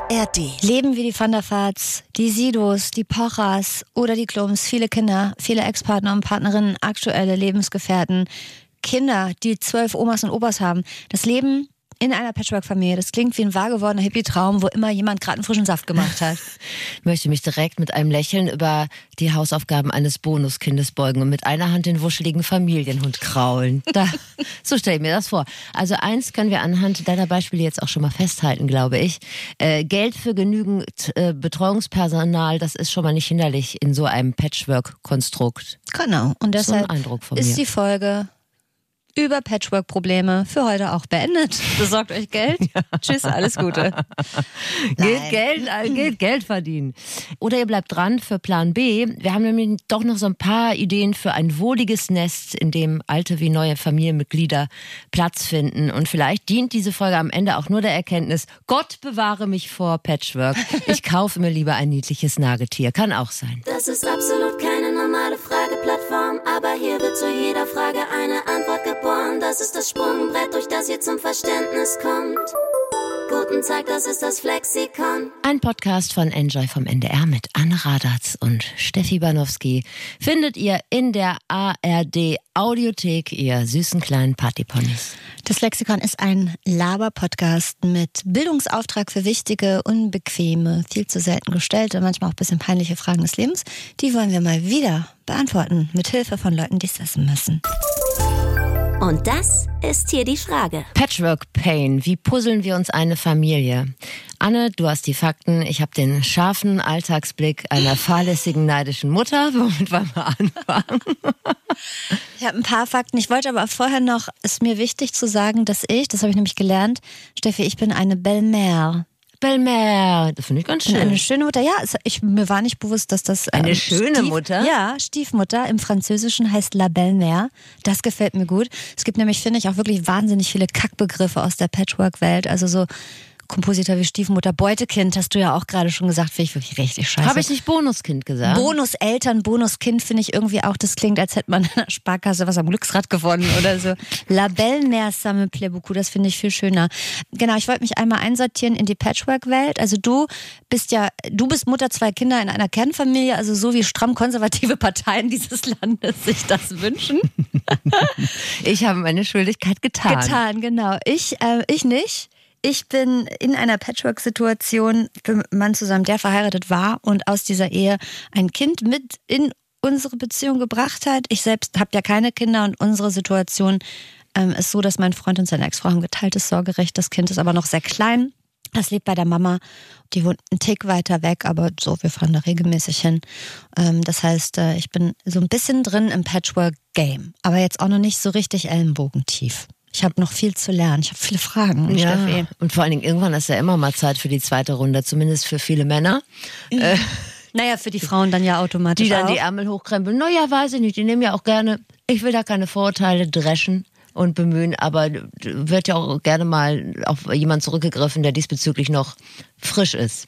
ARD. Leben wie die Van der Vaarts, die Sidos, die Pochers oder die Klums. Viele Kinder, viele Ex-Partner und Partnerinnen, aktuelle Lebensgefährten. Kinder, die 12 Omas und Opas haben. Das Leben in einer Patchwork-Familie. Das klingt wie ein wahr gewordener Hippie-Traum, wo immer jemand gerade einen frischen Saft gemacht hat. Ich möchte mich direkt mit einem Lächeln über die Hausaufgaben eines Bonuskindes beugen und mit einer Hand den wuscheligen Familienhund kraulen. So stelle ich mir das vor. Also eins können wir anhand deiner Beispiele jetzt auch schon mal festhalten, glaube ich. Geld für genügend Betreuungspersonal, das ist schon mal nicht hinderlich in so einem Patchwork-Konstrukt. Genau. Und deshalb so ein Eindruck von ist mir. die Folge über Patchwork-Probleme für heute auch beendet. Besorgt euch Geld. Ja. Tschüss, alles Gute. Geht Geld verdienen. Oder ihr bleibt dran für Plan B. Wir haben nämlich doch noch so ein paar Ideen für ein wohliges Nest, in dem alte wie neue Familienmitglieder Platz finden. Und vielleicht dient diese Folge am Ende auch nur der Erkenntnis, Gott bewahre mich vor Patchwork. Ich kaufe mir lieber ein niedliches Nagetier. Kann auch sein. Das ist absolut keine normale Frageplattform, aber hier wird zu jeder Frage eine Antwort geboren. Das ist das Sprungbrett, durch das ihr zum Verständnis kommt. Guten Tag, das ist das Flexikon. Ein Podcast von Enjoy vom NDR mit Anne Radatz und Steffi Banowski findet ihr in der ARD Audiothek, ihr süßen kleinen Partyponys. Das Lexikon ist ein Laber-Podcast mit Bildungsauftrag für wichtige, unbequeme, viel zu selten gestellte, manchmal auch ein bisschen peinliche Fragen des Lebens. Die wollen wir mal wieder beantworten, mit Hilfe von Leuten, die es wissen müssen. Und das ist hier die Frage. Patchwork Pain, wie puzzeln wir uns eine Familie? Anne, du hast die Fakten, ich habe den scharfen Alltagsblick einer fahrlässigen, neidischen Mutter. Womit wollen wir anfangen? Ich habe ein paar Fakten. Ich wollte aber vorher noch, ist mir wichtig zu sagen, das habe ich nämlich gelernt, Steffi, ich bin eine Belle-Mère. Belle-Mère, das finde ich ganz schön. Eine schöne Mutter, ja. Mir war nicht bewusst, dass das... Eine schöne Mutter? Ja, Stiefmutter. Im Französischen heißt La Belle-Mère. Das gefällt mir gut. Es gibt nämlich, finde ich, auch wirklich wahnsinnig viele Kackbegriffe aus der Patchwork-Welt. Also so Kompositor wie Stiefmutter, Beutekind, hast du ja auch gerade schon gesagt, finde ich wirklich richtig scheiße. Habe ich nicht Bonuskind gesagt? Bonuseltern, Bonuskind finde ich irgendwie auch, das klingt, als hätte man in der Sparkasse was am Glücksrad gewonnen oder so. La Belle-Mère, ça me plaît beaucoup, das finde ich viel schöner. Genau, ich wollte mich einmal einsortieren in die Patchwork-Welt. Also du bist Mutter 2 Kinder in einer Kernfamilie, also so wie stramm konservative Parteien dieses Landes sich das wünschen. Ich habe meine Schuldigkeit getan. Getan, genau. Ich nicht. Ich bin in einer Patchwork-Situation mit einem Mann zusammen, der verheiratet war und aus dieser Ehe ein Kind mit in unsere Beziehung gebracht hat. Ich selbst habe ja keine Kinder und unsere Situation ist so, dass mein Freund und seine Ex-Frau haben geteiltes Sorgerecht. Das Kind ist aber noch sehr klein. Das lebt bei der Mama. Die wohnt einen Tick weiter weg, aber so, wir fahren da regelmäßig hin. Das heißt, ich bin so ein bisschen drin im Patchwork-Game, aber jetzt auch noch nicht so richtig ellenbogentief. Ich habe noch viel zu lernen. Ich habe viele Fragen, ja, Steffi. Und vor allen Dingen, irgendwann ist ja immer mal Zeit für die zweite Runde, zumindest für viele Männer. Naja, für die Frauen dann ja automatisch die dann auch. die Ärmel hochkrempeln. Naja, weiß ich nicht, die nehmen ja auch gerne, ich will da keine Vorurteile dreschen und bemühen, aber wird ja auch gerne mal auf jemanden zurückgegriffen, der diesbezüglich noch frisch ist.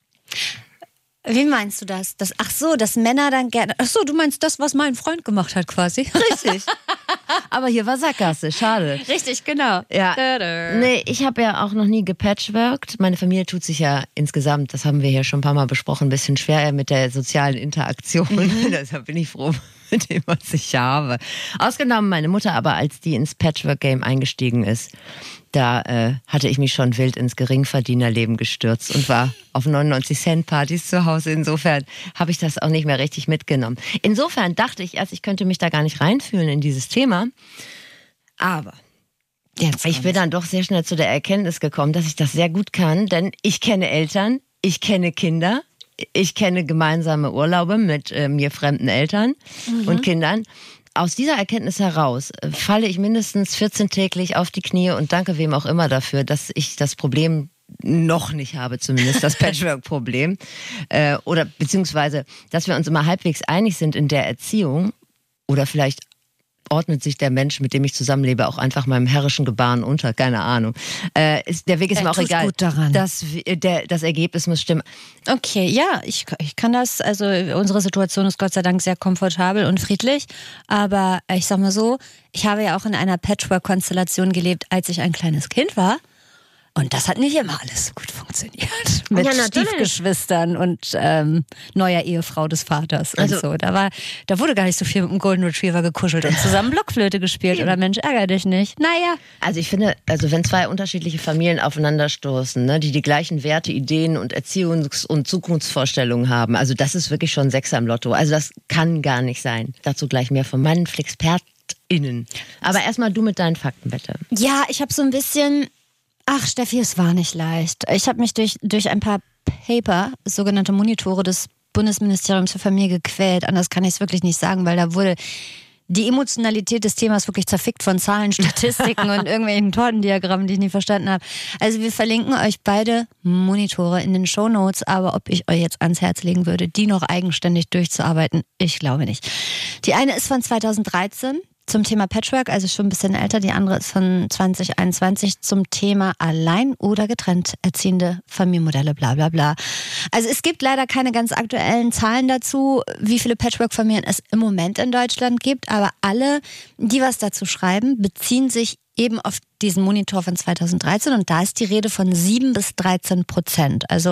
Wie meinst du das? Dass Männer dann gerne... Ach so, du meinst das, was mein Freund gemacht hat quasi. Richtig. Aber hier war Sackgasse, schade. Richtig, genau. Ja. Nee, ich habe ja auch noch nie gepatchworkt. Meine Familie tut sich ja insgesamt, das haben wir hier schon ein paar Mal besprochen, ein bisschen schwer mit der sozialen Interaktion. Deshalb bin ich froh mit dem, was ich habe. Ausgenommen meine Mutter, aber als die ins Patchwork-Game eingestiegen ist, da hatte ich mich schon wild ins Geringverdienerleben gestürzt und war auf 99-Cent-Partys zu Hause. Insofern habe ich das auch nicht mehr richtig mitgenommen. Insofern dachte ich erst, ich könnte mich da gar nicht reinfühlen in dieses Thema. Aber ich bin dann doch sehr schnell zu der Erkenntnis gekommen, dass ich das sehr gut kann, denn ich kenne Eltern, ich kenne Kinder, ich kenne gemeinsame Urlaube mit mir fremden Eltern und Kindern. Aus dieser Erkenntnis heraus falle ich mindestens 14 täglich auf die Knie und danke wem auch immer dafür, dass ich das Problem noch nicht habe, zumindest das Patchwork-Problem. Oder beziehungsweise, dass wir uns immer halbwegs einig sind in der Erziehung oder vielleicht ordnet sich der Mensch, mit dem ich zusammenlebe, auch einfach meinem herrischen Gebaren unter, keine Ahnung. Der Weg ist mir auch egal. Gut daran. Das Ergebnis muss stimmen. Okay, ja, ich kann das, also unsere Situation ist Gott sei Dank sehr komfortabel und friedlich, aber ich sag mal so, ich habe ja auch in einer Patchwork-Konstellation gelebt, als ich ein kleines Kind war. Und das hat nicht immer alles so gut funktioniert. Mit Ja, natürlich. Stiefgeschwistern und neuer Ehefrau des Vaters und so. Da wurde gar nicht so viel mit dem Golden Retriever gekuschelt und zusammen Blockflöte gespielt. Oder Mensch, ärger dich nicht. Naja. Also ich finde, wenn zwei unterschiedliche Familien aufeinanderstoßen, ne, die gleichen Werte, Ideen und Erziehungs- und Zukunftsvorstellungen haben, also das ist wirklich schon Sechser im Lotto. Also das kann gar nicht sein. Dazu gleich mehr von meinen FlixpertInnen. Aber erstmal du mit deinen Fakten, bitte. Ja, ich habe so ein bisschen... Ach, Steffi, es war nicht leicht. Ich habe mich durch ein paar Paper, sogenannte Monitore des Bundesministeriums für Familie gequält. Anders kann ich es wirklich nicht sagen, weil da wurde die Emotionalität des Themas wirklich zerfickt von Zahlen, Statistiken und irgendwelchen Tortendiagrammen, die ich nie verstanden habe. Also wir verlinken euch beide Monitore in den Shownotes, aber ob ich euch jetzt ans Herz legen würde, die noch eigenständig durchzuarbeiten, ich glaube nicht. Die eine ist von 2013. Zum Thema Patchwork, also schon ein bisschen älter. Die andere ist von 2021 zum Thema allein oder getrennt erziehende Familienmodelle, bla bla bla. Also es gibt leider keine ganz aktuellen Zahlen dazu, wie viele Patchwork-Familien es im Moment in Deutschland gibt, aber alle, die was dazu schreiben, beziehen sich eben auf diesen Monitor von 2013 und da ist die Rede von 7-13%. Also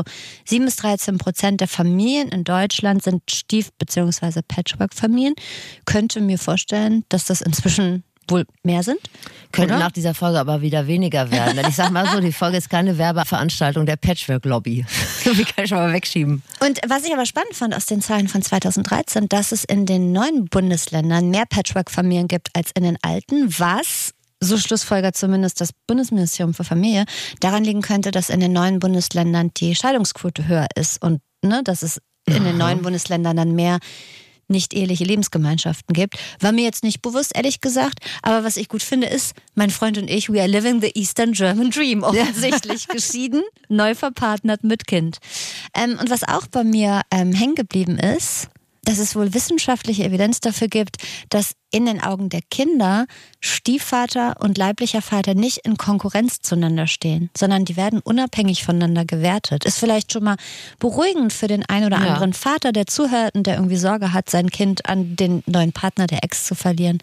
7-13% der Familien in Deutschland sind Stief- bzw. Patchwork-Familien. Könnte mir vorstellen, dass das inzwischen wohl mehr sind. Könnten nach dieser Folge aber wieder weniger werden. Denn ich sag mal so, die Folge ist keine Werbeveranstaltung der Patchwork-Lobby. Die kann ich schon mal wegschieben. Und was ich aber spannend fand aus den Zahlen von 2013, dass es in den neuen Bundesländern mehr Patchwork-Familien gibt als in den alten, was... So schlussfolgert zumindest das Bundesministerium für Familie, daran liegen könnte, dass in den neuen Bundesländern die Scheidungsquote höher ist und dass es in den neuen Bundesländern dann mehr nicht-eheliche Lebensgemeinschaften gibt. War mir jetzt nicht bewusst, ehrlich gesagt, aber was ich gut finde ist, mein Freund und ich, we are living the Eastern German Dream. Offensichtlich geschieden, neu verpartnert mit Kind. Und was auch bei mir hängen geblieben ist, dass es wohl wissenschaftliche Evidenz dafür gibt, dass in den Augen der Kinder Stiefvater und leiblicher Vater nicht in Konkurrenz zueinander stehen, sondern die werden unabhängig voneinander gewertet. Ist vielleicht schon mal beruhigend für den einen oder anderen Vater, der zuhört und der irgendwie Sorge hat, sein Kind an den neuen Partner der Ex zu verlieren.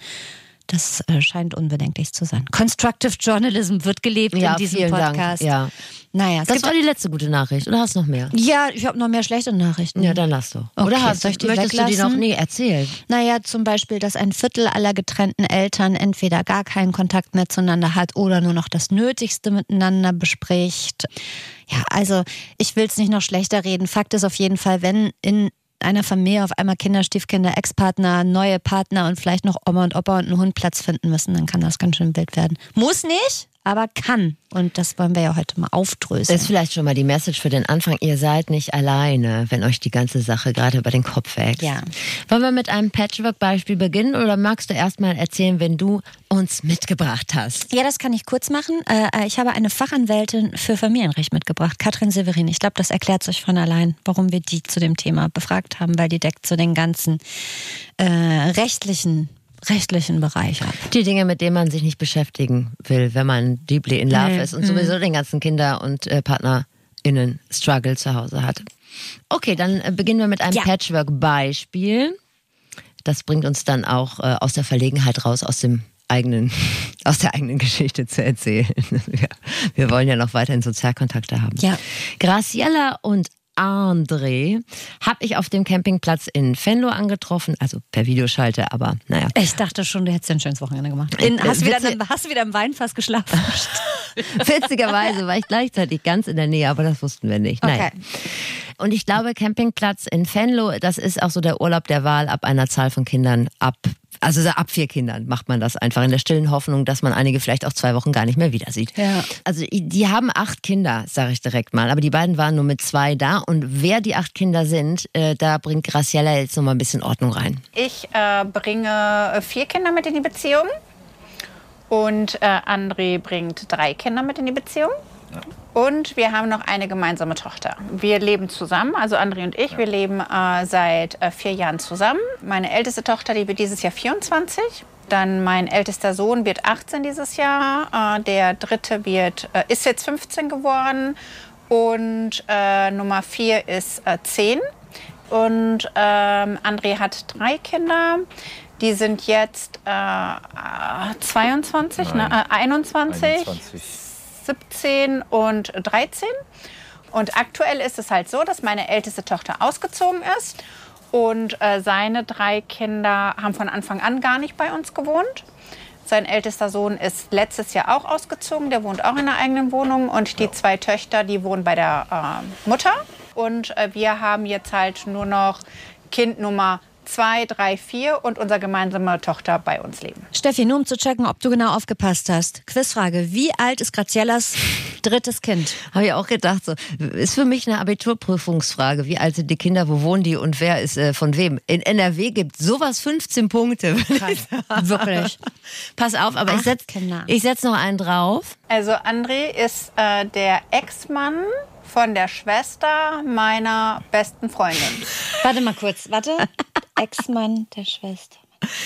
Das scheint unbedenklich zu sein. Constructive Journalism wird gelebt in diesem Podcast. Dank. Ja. Naja, das war die letzte gute Nachricht. Oder hast du noch mehr? Ja, ich habe noch mehr schlechte Nachrichten. Ja, dann lass doch. Okay, oder möchtest du die noch nie erzählen? Naja, zum Beispiel, dass ein Viertel aller getrennten Eltern entweder gar keinen Kontakt mehr zueinander hat oder nur noch das Nötigste miteinander bespricht. Ja, also ich will es nicht noch schlechter reden. Fakt ist auf jeden Fall, wenn in einer Familie auf einmal Kinder, Stiefkinder, Ex-Partner, neue Partner und vielleicht noch Oma und Opa und einen Hund Platz finden müssen, dann kann das ganz schön wild werden. Muss nicht, aber kann. Und das wollen wir ja heute mal aufdröseln. Das ist vielleicht schon mal die Message für den Anfang. Ihr seid nicht alleine, wenn euch die ganze Sache gerade über den Kopf wächst. Ja. Wollen wir mit einem Patchwork-Beispiel beginnen oder magst du erst mal erzählen, wenn du uns mitgebracht hast? Ja, das kann ich kurz machen. Ich habe eine Fachanwältin für Familienrecht mitgebracht, Katrin Severin. Ich glaube, das erklärt sich von allein, warum wir die zu dem Thema befragt haben, weil die deckt so den ganzen rechtlichen Bereich ab. Die Dinge, mit denen man sich nicht beschäftigen will, wenn man deeply in love ist und sowieso den ganzen Kinder- und PartnerInnen-Struggle zu Hause hat. Okay, dann beginnen wir mit einem Patchwork-Beispiel. Das bringt uns dann auch aus der Verlegenheit raus, aus der eigenen Geschichte zu erzählen. Wir wollen ja noch weiterhin Sozialkontakte haben. Ja. Graciela und André habe ich auf dem Campingplatz in Venlo angetroffen, also per Videoschalte, aber naja. Ich dachte schon, du hättest ein schönes Wochenende gemacht. Hast du wieder im Weinfass geschlafen? Witzigerweise war ich gleichzeitig ganz in der Nähe, aber das wussten wir nicht. Naja. Okay. Und ich glaube, Campingplatz in Venlo, das ist auch so der Urlaub der Wahl ab einer Zahl von Kindern, ab 4 Kindern macht man das einfach in der stillen Hoffnung, dass man einige vielleicht auch 2 Wochen gar nicht mehr wieder sieht. Ja. Also die haben 8 Kinder, sage ich direkt mal, aber die beiden waren nur mit 2 da und wer die 8 Kinder sind, da bringt Graciela jetzt noch mal ein bisschen Ordnung rein. Ich bringe 4 Kinder mit in die Beziehung und André bringt 3 Kinder mit in die Beziehung. Und wir haben noch eine gemeinsame Tochter. Wir leben zusammen, also André und ich, wir leben seit 4 Jahren zusammen. Meine älteste Tochter, die wird dieses Jahr 24. Dann mein ältester Sohn wird 18 dieses Jahr. Der dritte ist jetzt 15 geworden. Und Nummer 4 ist 10. Und André hat 3 Kinder. Die sind jetzt 22, 21. 17 und 13. Und aktuell ist es halt so, dass meine älteste Tochter ausgezogen ist. Und seine 3 Kinder haben von Anfang an gar nicht bei uns gewohnt. Sein ältester Sohn ist letztes Jahr auch ausgezogen. Der wohnt auch in einer eigenen Wohnung. Und die 2 Töchter, die wohnen bei der Mutter. Und wir haben jetzt halt nur noch Kind Nummer 2, 3, 4 und unsere gemeinsame Tochter bei uns leben. Steffi, nur um zu checken, ob du genau aufgepasst hast. Quizfrage, wie alt ist Graziellas 3. Kind? Habe ich auch gedacht, so ist für mich eine Abiturprüfungsfrage. Wie alt sind die Kinder, wo wohnen die und wer ist von wem? In NRW gibt sowas 15 Punkte. Krass, wirklich. Pass auf, aber ich setz noch einen drauf. Also André ist der Ex-Mann von der Schwester meiner besten Freundin. Warte mal kurz, Ex-Mann der Schwester.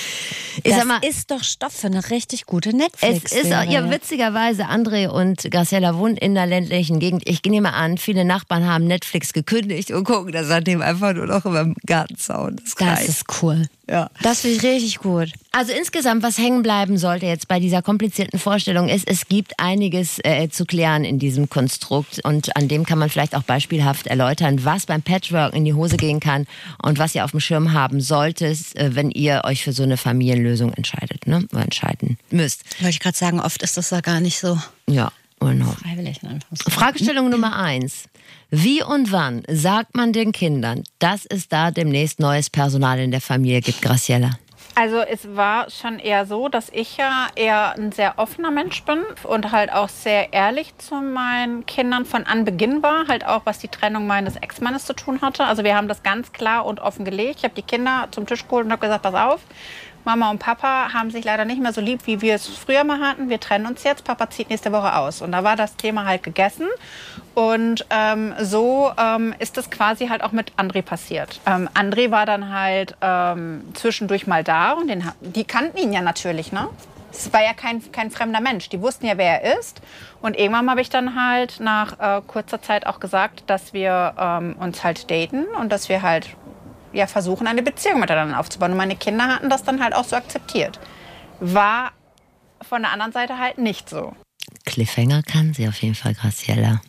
Das ist doch Stoff für eine richtig gute Netflix-Serie. Es ist ja witzigerweise, André und Graciela wohnen in der ländlichen Gegend. Ich nehme an, viele Nachbarn haben Netflix gekündigt und gucken das seitdem einfach nur noch über dem Gartenzaun. Das ist cool. Ja. Das finde ich richtig gut. Also insgesamt, was hängen bleiben sollte jetzt bei dieser komplizierten Vorstellung ist, es gibt einiges zu klären in diesem Konstrukt und an dem kann man vielleicht auch beispielhaft erläutern, was beim Patchwork in die Hose gehen kann und was ihr auf dem Schirm haben solltet, wenn ihr euch für so eine Familienlösung entscheidet, ne? Oder entscheiden müsst. Wollte ich gerade sagen, oft ist das ja gar nicht so freiwillig. Fragestellung Nummer 1. Wie und wann sagt man den Kindern, dass es da demnächst neues Personal in der Familie gibt, Graciela? Also es war schon eher so, dass ich ja eher ein sehr offener Mensch bin und halt auch sehr ehrlich zu meinen Kindern von Anbeginn war, halt auch was die Trennung meines Ex-Mannes zu tun hatte. Also wir haben das ganz klar und offen gelegt. Ich habe die Kinder zum Tisch geholt und habe gesagt, pass auf, Mama und Papa haben sich leider nicht mehr so lieb, wie wir es früher mal hatten. Wir trennen uns jetzt, Papa zieht nächste Woche aus. Und da war das Thema halt gegessen. Und so ist das quasi halt auch mit André passiert. André war dann halt zwischendurch mal da und die kannten ihn ja natürlich, ne? Es war ja kein fremder Mensch. Die wussten ja, wer er ist. Und irgendwann habe ich dann halt nach kurzer Zeit auch gesagt, dass wir uns halt daten und dass wir halt versuchen, eine Beziehung miteinander aufzubauen. Und meine Kinder hatten das dann halt auch so akzeptiert. War von der anderen Seite halt nicht so. Cliffhanger kann sie auf jeden Fall, Graciela.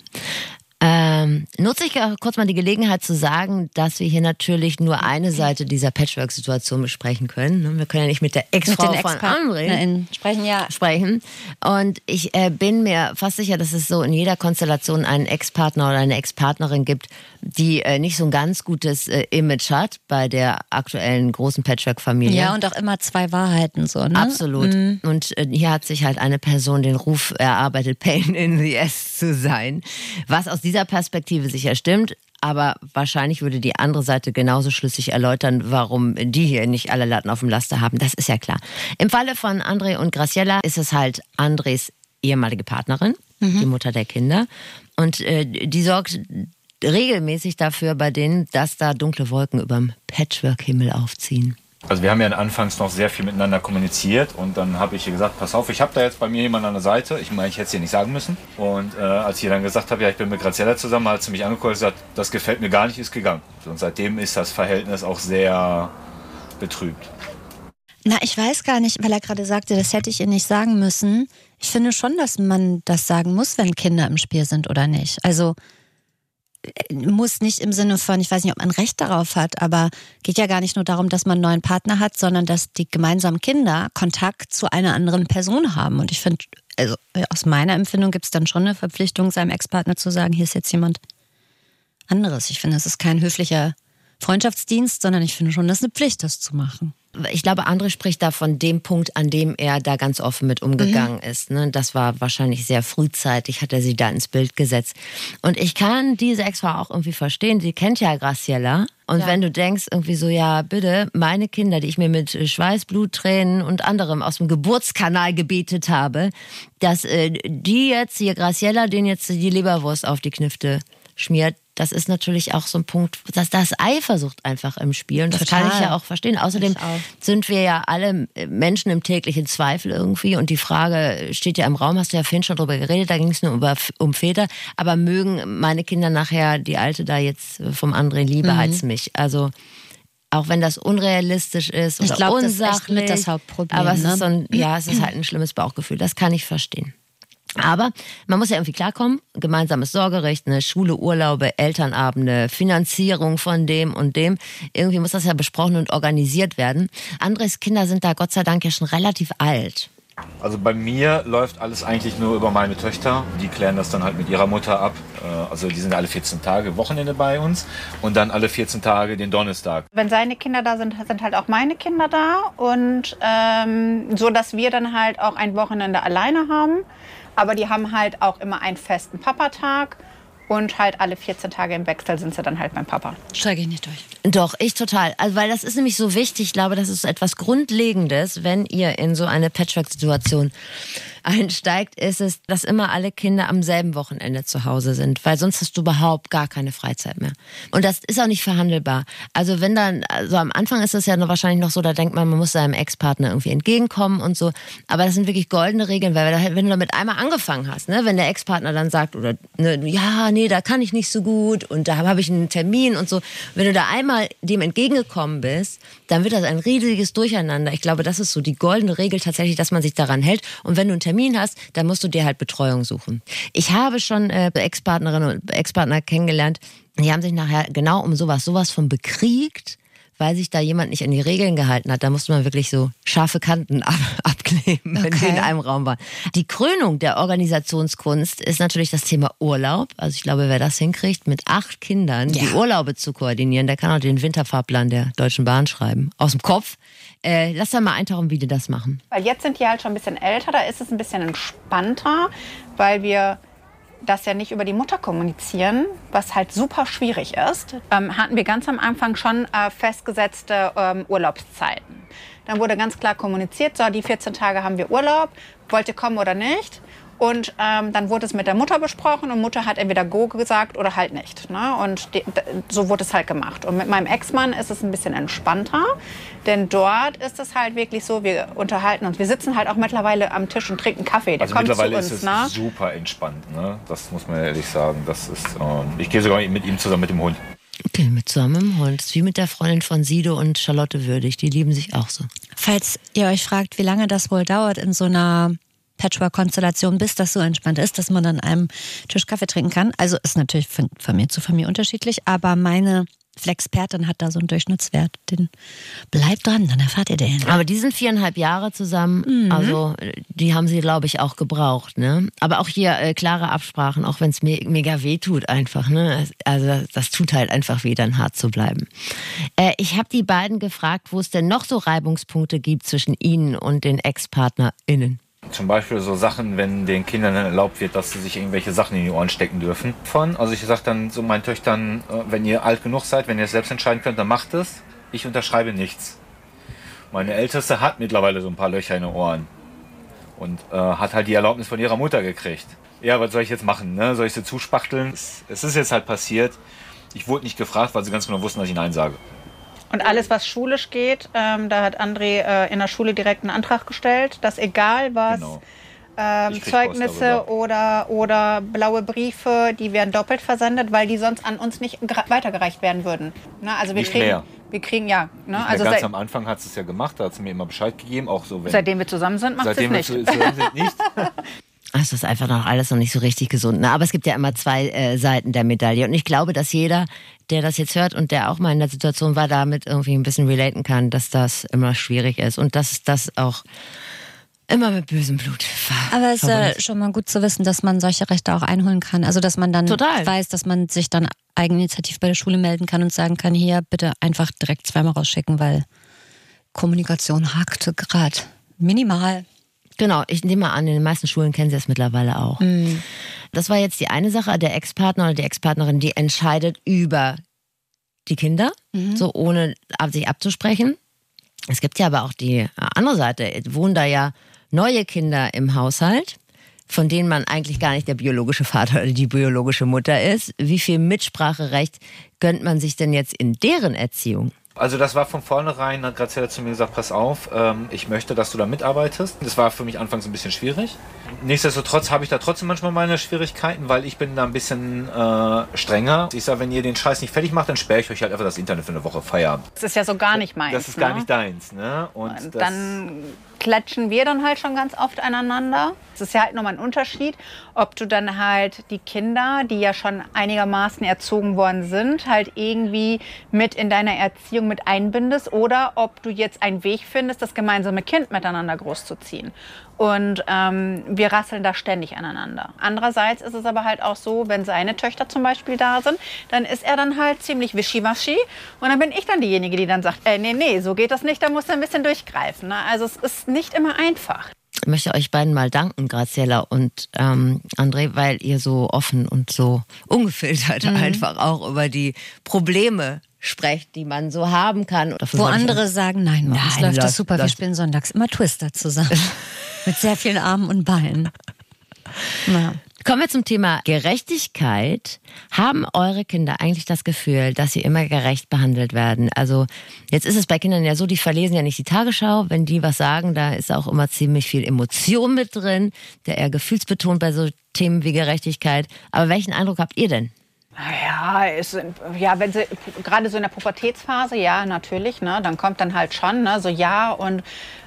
Nutze ich kurz mal die Gelegenheit zu sagen, dass wir hier natürlich nur eine Seite dieser Patchwork-Situation besprechen können. Wir können ja nicht mit der Ex-Frau von André sprechen. Und ich bin mir fast sicher, dass es so in jeder Konstellation einen Ex-Partner oder eine Ex-Partnerin gibt, die nicht so ein ganz gutes Image hat bei der aktuellen großen Patchwork-Familie. Ja, und auch immer 2 Wahrheiten so, ne? Absolut. Mhm. Und hier hat sich halt eine Person den Ruf erarbeitet, Pain in the Ass zu sein. Was aus dieser Perspektive sicher stimmt, aber wahrscheinlich würde die andere Seite genauso schlüssig erläutern, warum die hier nicht alle Latten auf dem Laster haben. Das ist ja klar. Im Falle von André und Graciela ist es halt Andres ehemalige Partnerin, die Mutter der Kinder. Und die sorgt regelmäßig dafür bei denen, dass da dunkle Wolken überm Patchwork-Himmel aufziehen. Also wir haben ja anfangs noch sehr viel miteinander kommuniziert und dann habe ich ihr gesagt, pass auf, ich habe da jetzt bei mir jemanden an der Seite. Ich meine, ich hätte es ihr nicht sagen müssen. Und als ich ihr dann gesagt habe, ja, ich bin mit Graciela zusammen, hat sie mich angeguckt und gesagt, das gefällt mir gar nicht, ist gegangen. Und seitdem ist das Verhältnis auch sehr betrübt. Na, ich weiß gar nicht, weil er gerade sagte, das hätte ich ihr nicht sagen müssen. Ich finde schon, dass man das sagen muss, wenn Kinder im Spiel sind oder nicht. Also muss nicht im Sinne von, ich weiß nicht, ob man Recht darauf hat, aber geht ja gar nicht nur darum, dass man einen neuen Partner hat, sondern dass die gemeinsamen Kinder Kontakt zu einer anderen Person haben. Und ich finde, also aus meiner Empfindung gibt es dann schon eine Verpflichtung, seinem Ex-Partner zu sagen, hier ist jetzt jemand anderes. Ich finde, es ist kein höflicher Freundschaftsdienst, sondern ich finde schon, das ist eine Pflicht, das zu machen. Ich glaube, André spricht da von dem Punkt, an dem er da ganz offen mit umgegangen ist. Ne? Das war wahrscheinlich sehr frühzeitig, hat er sie da ins Bild gesetzt. Und ich kann diese Ex-Frau auch irgendwie verstehen. Sie kennt ja Graciela. Und wenn du denkst irgendwie so, ja bitte, meine Kinder, die ich mir mit Schweiß, Blut, Tränen und anderem aus dem Geburtskanal gebetet habe, dass die jetzt hier, Graciela, denen jetzt die Leberwurst auf die Knifte schmiert, das ist natürlich auch so ein Punkt, dass das Eifersucht einfach im Spiel. Und das kann ich ja auch verstehen. Außerdem sind wir ja alle Menschen im täglichen Zweifel irgendwie. Und die Frage steht ja im Raum, hast du ja vorhin schon drüber geredet, da ging es nur um Väter. Aber mögen meine Kinder nachher die Alte da jetzt vom André lieber als mich? Also auch wenn das unrealistisch ist oder unsachlich. Das ist echt mit das Hauptproblem. Aber es ist so ein, es ist halt ein schlimmes Bauchgefühl. Das kann ich verstehen. Aber man muss ja irgendwie klarkommen, gemeinsames Sorgerecht, eine Schule, Urlaube, Elternabende, Finanzierung von dem und dem. Irgendwie muss das ja besprochen und organisiert werden. Andres Kinder sind da Gott sei Dank ja schon relativ alt. Also bei mir läuft alles eigentlich nur über meine Töchter. Die klären das dann halt mit ihrer Mutter ab. Also die sind alle 14 Tage Wochenende bei uns und dann alle 14 Tage den Donnerstag. Wenn seine Kinder da sind, sind halt auch meine Kinder da. Und so, dass wir dann halt auch ein Wochenende alleine haben. Aber die haben halt auch immer einen festen Papatag. Und halt alle 14 Tage im Wechsel sind sie dann halt beim Papa. Steige ich nicht durch. Doch, ich total. Also, weil das ist nämlich so wichtig. Ich glaube, das ist etwas Grundlegendes, wenn ihr in so eine Patchwork-Situation einsteigt, ist es, dass immer alle Kinder am selben Wochenende zu Hause sind. Weil sonst hast du überhaupt gar keine Freizeit mehr. Und das ist auch nicht verhandelbar. Also wenn dann, also am Anfang ist es ja wahrscheinlich noch so, da denkt man muss seinem Ex-Partner irgendwie entgegenkommen und so. Aber das sind wirklich goldene Regeln, weil wenn du damit einmal angefangen hast, ne, wenn der Ex-Partner dann sagt, oder ne, ja, nee, da kann ich nicht so gut und da habe ich einen Termin und so. Wenn du da einmal dem entgegengekommen bist, dann wird das ein riesiges Durcheinander. Ich glaube, das ist so die goldene Regel tatsächlich, dass man sich daran hält. Und wenn du einen Termin hast, dann musst du dir halt Betreuung suchen. Ich habe schon Ex-Partnerinnen und Ex-Partner kennengelernt, die haben sich nachher genau um sowas von bekriegt, weil sich da jemand nicht an die Regeln gehalten hat. Da musste man wirklich so scharfe Kanten abkleben, wenn die in einem Raum waren. Die Krönung der Organisationskunst ist natürlich das Thema Urlaub. Also ich glaube, wer das hinkriegt, mit 8 Kindern die Urlaube zu koordinieren, der kann auch den Winterfahrplan der Deutschen Bahn schreiben. Aus dem Kopf. Lass da mal eintauchen, wie die das machen. Weil jetzt sind die halt schon ein bisschen älter, da ist es ein bisschen entspannter, weil wir das ja nicht über die Mutter kommunizieren, was halt super schwierig ist, hatten wir ganz am Anfang schon festgesetzte Urlaubszeiten. Dann wurde ganz klar kommuniziert, so die 14 Tage haben wir Urlaub, wollt ihr kommen oder nicht? Und dann wurde es mit der Mutter besprochen und Mutter hat entweder Go gesagt oder halt nicht. Ne? Und so wurde es halt gemacht. Und mit meinem Ex-Mann ist es ein bisschen entspannter, denn dort ist es halt wirklich so, wir unterhalten uns. Wir sitzen halt auch mittlerweile am Tisch und trinken Kaffee. Der Also kommt mittlerweile zu uns, ist es super entspannt. Ne? Das muss man ehrlich sagen. Das ist, ich gehe sogar mit ihm zusammen mit dem Hund. Okay, mit zusammen mit dem Hund. Das ist wie mit der Freundin von Sido und Charlotte Würdig. Die lieben sich auch so. Falls ihr euch fragt, wie lange das wohl dauert in so einer Patchwork-Konstellation, bis das so entspannt ist, dass man an einem Tisch Kaffee trinken kann. Also ist natürlich von Familie zu Familie unterschiedlich, aber meine Flexpertin hat da so einen Durchschnittswert. Den bleibt dran, dann erfahrt ihr den. Aber die sind 4,5 Jahre zusammen, also die haben sie, glaube ich, auch gebraucht. Ne? Aber auch hier klare Absprachen, auch wenn es mega weh tut einfach. Ne? Also das tut halt einfach weh, dann hart zu bleiben. Ich habe die beiden gefragt, wo es denn noch so Reibungspunkte gibt zwischen ihnen und den Ex-PartnerInnen. Zum Beispiel so Sachen, wenn den Kindern dann erlaubt wird, dass sie sich irgendwelche Sachen in die Ohren stecken dürfen. Also ich sage dann so meinen Töchtern, wenn ihr alt genug seid, wenn ihr es selbst entscheiden könnt, dann macht es. Ich unterschreibe nichts. Meine Älteste hat mittlerweile so ein paar Löcher in den Ohren und hat halt die Erlaubnis von ihrer Mutter gekriegt. Ja, was soll ich jetzt machen? Ne? Soll ich sie zuspachteln? Es ist jetzt halt passiert. Ich wurde nicht gefragt, weil sie ganz genau wussten, dass ich Nein sage. Und alles, was schulisch geht, da hat André in der Schule direkt einen Antrag gestellt, dass egal was, Zeugnisse oder blaue Briefe, die werden doppelt versendet, weil die sonst an uns nicht weitergereicht werden würden. Ne? Also wir kriegen ja. Ne? Also ganz am Anfang hat es ja gemacht, da hat sie mir immer Bescheid gegeben, auch so wenn. Seitdem wir zusammen sind, macht sie es nicht. Zusammen sind, nicht. Das ist einfach noch alles noch nicht so richtig gesund. Ne? Aber es gibt ja immer 2 Seiten der Medaille. Und ich glaube, dass jeder, der das jetzt hört und der auch mal in der Situation war, damit irgendwie ein bisschen relaten kann, dass das immer schwierig ist. Und dass das auch immer mit bösem Blut Aber es ist schon mal gut zu wissen, dass man solche Rechte auch einholen kann. Also dass man dann weiß, dass man sich dann eigeninitiativ bei der Schule melden kann und sagen kann, hier bitte einfach direkt 2-mal rausschicken, weil Kommunikation hakte gerade minimal. Genau, ich nehme mal an, in den meisten Schulen kennen sie das mittlerweile auch. Das war jetzt die eine Sache, der Ex-Partner oder die Ex-Partnerin, die entscheidet über die Kinder, so ohne sich abzusprechen. Es gibt ja aber auch die andere Seite, wohnen da ja neue Kinder im Haushalt, von denen man eigentlich gar nicht der biologische Vater oder die biologische Mutter ist. Wie viel Mitspracherecht gönnt man sich denn jetzt in deren Erziehung? Also das war von vornherein, hat Graziella zu mir gesagt, pass auf, ich möchte, dass du da mitarbeitest. Das war für mich anfangs ein bisschen schwierig. Nichtsdestotrotz habe ich da trotzdem manchmal meine Schwierigkeiten, weil ich bin da ein bisschen strenger. Ich sage, wenn ihr den Scheiß nicht fertig macht, dann sperre ich euch halt einfach das Internet für eine Woche Feierabend. Das ist ja so gar nicht meins. Das ist gar nicht deins. Ne? Und dann klatschen wir dann halt schon ganz oft aneinander. Es ist ja halt nochmal ein Unterschied, ob du dann halt die Kinder, die ja schon einigermaßen erzogen worden sind, halt irgendwie mit in deiner Erziehung mit einbindest oder ob du jetzt einen Weg findest, das gemeinsame Kind miteinander großzuziehen. Und wir rasseln da ständig aneinander. Andererseits ist es aber halt auch so, wenn seine Töchter zum Beispiel da sind, dann ist er dann halt ziemlich wischiwaschi. Und dann bin ich dann diejenige, die dann sagt, nee, so geht das nicht, da musst du ein bisschen durchgreifen. Ne? Also es ist nicht immer einfach. Ich möchte euch beiden mal danken, Graziella und André, weil ihr so offen und so ungefiltert einfach auch über die Probleme sprecht, die man so haben kann. Wo andere sagen, nein, morgens läuft das super, wir spielen sonntags immer Twister zusammen. Mit sehr vielen Armen und Beinen. Ja. Kommen wir zum Thema Gerechtigkeit. Haben eure Kinder eigentlich das Gefühl, dass sie immer gerecht behandelt werden? Also jetzt ist es bei Kindern ja so, die verlesen ja nicht die Tagesschau. Wenn die was sagen, da ist auch immer ziemlich viel Emotion mit drin, der eher gefühlsbetont bei so Themen wie Gerechtigkeit. Aber welchen Eindruck habt ihr denn? Ja, wenn sie gerade so in der Pubertätsphase, ja, natürlich, ne, dann kommt dann halt schon, ne, so ja und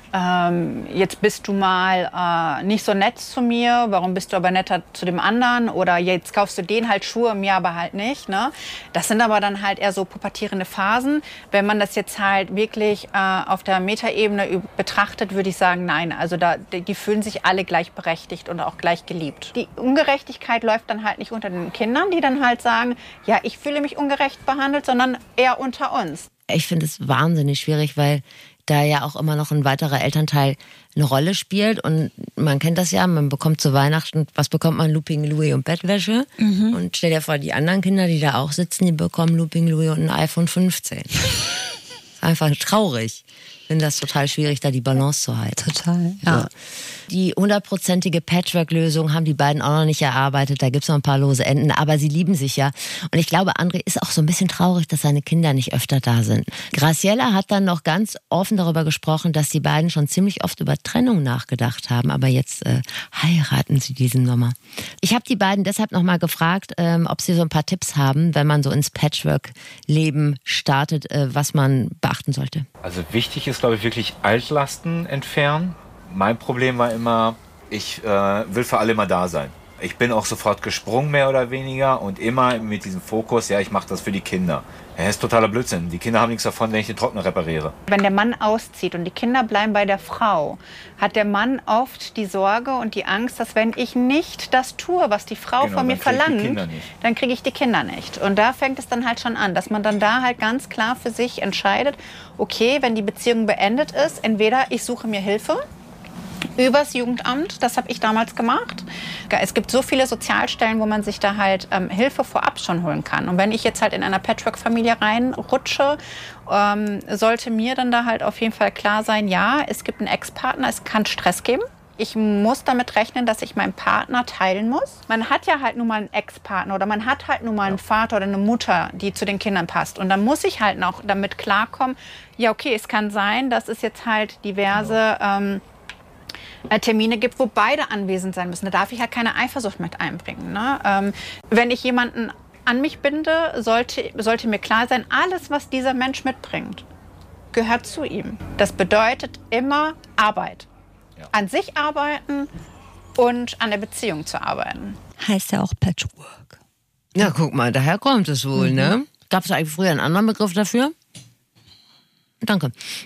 jetzt bist du mal nicht so nett zu mir, warum bist du aber netter zu dem anderen? Oder jetzt kaufst du den halt Schuhe, mir aber halt nicht. Ne? Das sind aber dann halt eher so pubertierende Phasen. Wenn man das jetzt halt wirklich auf der Metaebene betrachtet, würde ich sagen, nein. Also die fühlen sich alle gleichberechtigt und auch gleich geliebt. Die Ungerechtigkeit läuft dann halt nicht unter den Kindern, die dann halt sagen, ja, ich fühle mich ungerecht behandelt, sondern eher unter uns. Ich finde es wahnsinnig schwierig, weil da ja auch immer noch ein weiterer Elternteil eine Rolle spielt. Und man kennt das ja, man bekommt zu Weihnachten, was bekommt man? Looping Louis und Bettwäsche. Und stell dir vor, die anderen Kinder, die da auch sitzen, die bekommen Looping Louis und ein iPhone 15. Einfach traurig. Ich finde das total schwierig, da die Balance zu halten. Total, ja. So. Die 100%ige Patchwork-Lösung haben die beiden auch noch nicht erarbeitet. Da gibt es noch ein paar lose Enden, aber sie lieben sich ja. Und ich glaube, André ist auch so ein bisschen traurig, dass seine Kinder nicht öfter da sind. Graziella hat dann noch ganz offen darüber gesprochen, dass die beiden schon ziemlich oft über Trennung nachgedacht haben. Aber jetzt heiraten sie diesen Sommer. Ich habe die beiden deshalb nochmal gefragt, ob sie so ein paar Tipps haben, wenn man so ins Patchwork-Leben startet, was man beachten sollte. Also wichtig ist, glaube ich, wirklich Altlasten entfernen. Mein Problem war immer, ich will für alle immer da sein. Ich bin auch sofort gesprungen, mehr oder weniger, und immer mit diesem Fokus, ja, ich mache das für die Kinder. Ja, ist totaler Blödsinn. Die Kinder haben nichts davon, wenn ich den Trockner repariere. Wenn der Mann auszieht und die Kinder bleiben bei der Frau, hat der Mann oft die Sorge und die Angst, dass wenn ich nicht das tue, was die Frau von mir verlangt, dann kriege ich die Kinder nicht. Und da fängt es dann halt schon an, dass man dann da halt ganz klar für sich entscheidet, okay, wenn die Beziehung beendet ist, entweder ich suche mir Hilfe, übers Jugendamt, das habe ich damals gemacht. Es gibt so viele Sozialstellen, wo man sich da halt Hilfe vorab schon holen kann. Und wenn ich jetzt halt in einer Patchwork-Familie reinrutsche, sollte mir dann da halt auf jeden Fall klar sein, ja, es gibt einen Ex-Partner, es kann Stress geben. Ich muss damit rechnen, dass ich meinen Partner teilen muss. Man hat ja halt nun mal einen Ex-Partner oder man hat halt nun mal einen Vater oder eine Mutter, die zu den Kindern passt. Und dann muss ich halt noch damit klarkommen, ja okay, es kann sein, dass es jetzt halt diverse Termine gibt, wo beide anwesend sein müssen. Da darf ich ja keine Eifersucht mit einbringen. Ne? Wenn ich jemanden an mich binde, sollte mir klar sein, alles, was dieser Mensch mitbringt, gehört zu ihm. Das bedeutet immer Arbeit. Ja. An sich arbeiten und an der Beziehung zu arbeiten. Heißt ja auch Patchwork. Ja, guck mal, daher kommt es wohl, ne? Gab es eigentlich früher einen anderen Begriff dafür? Danke.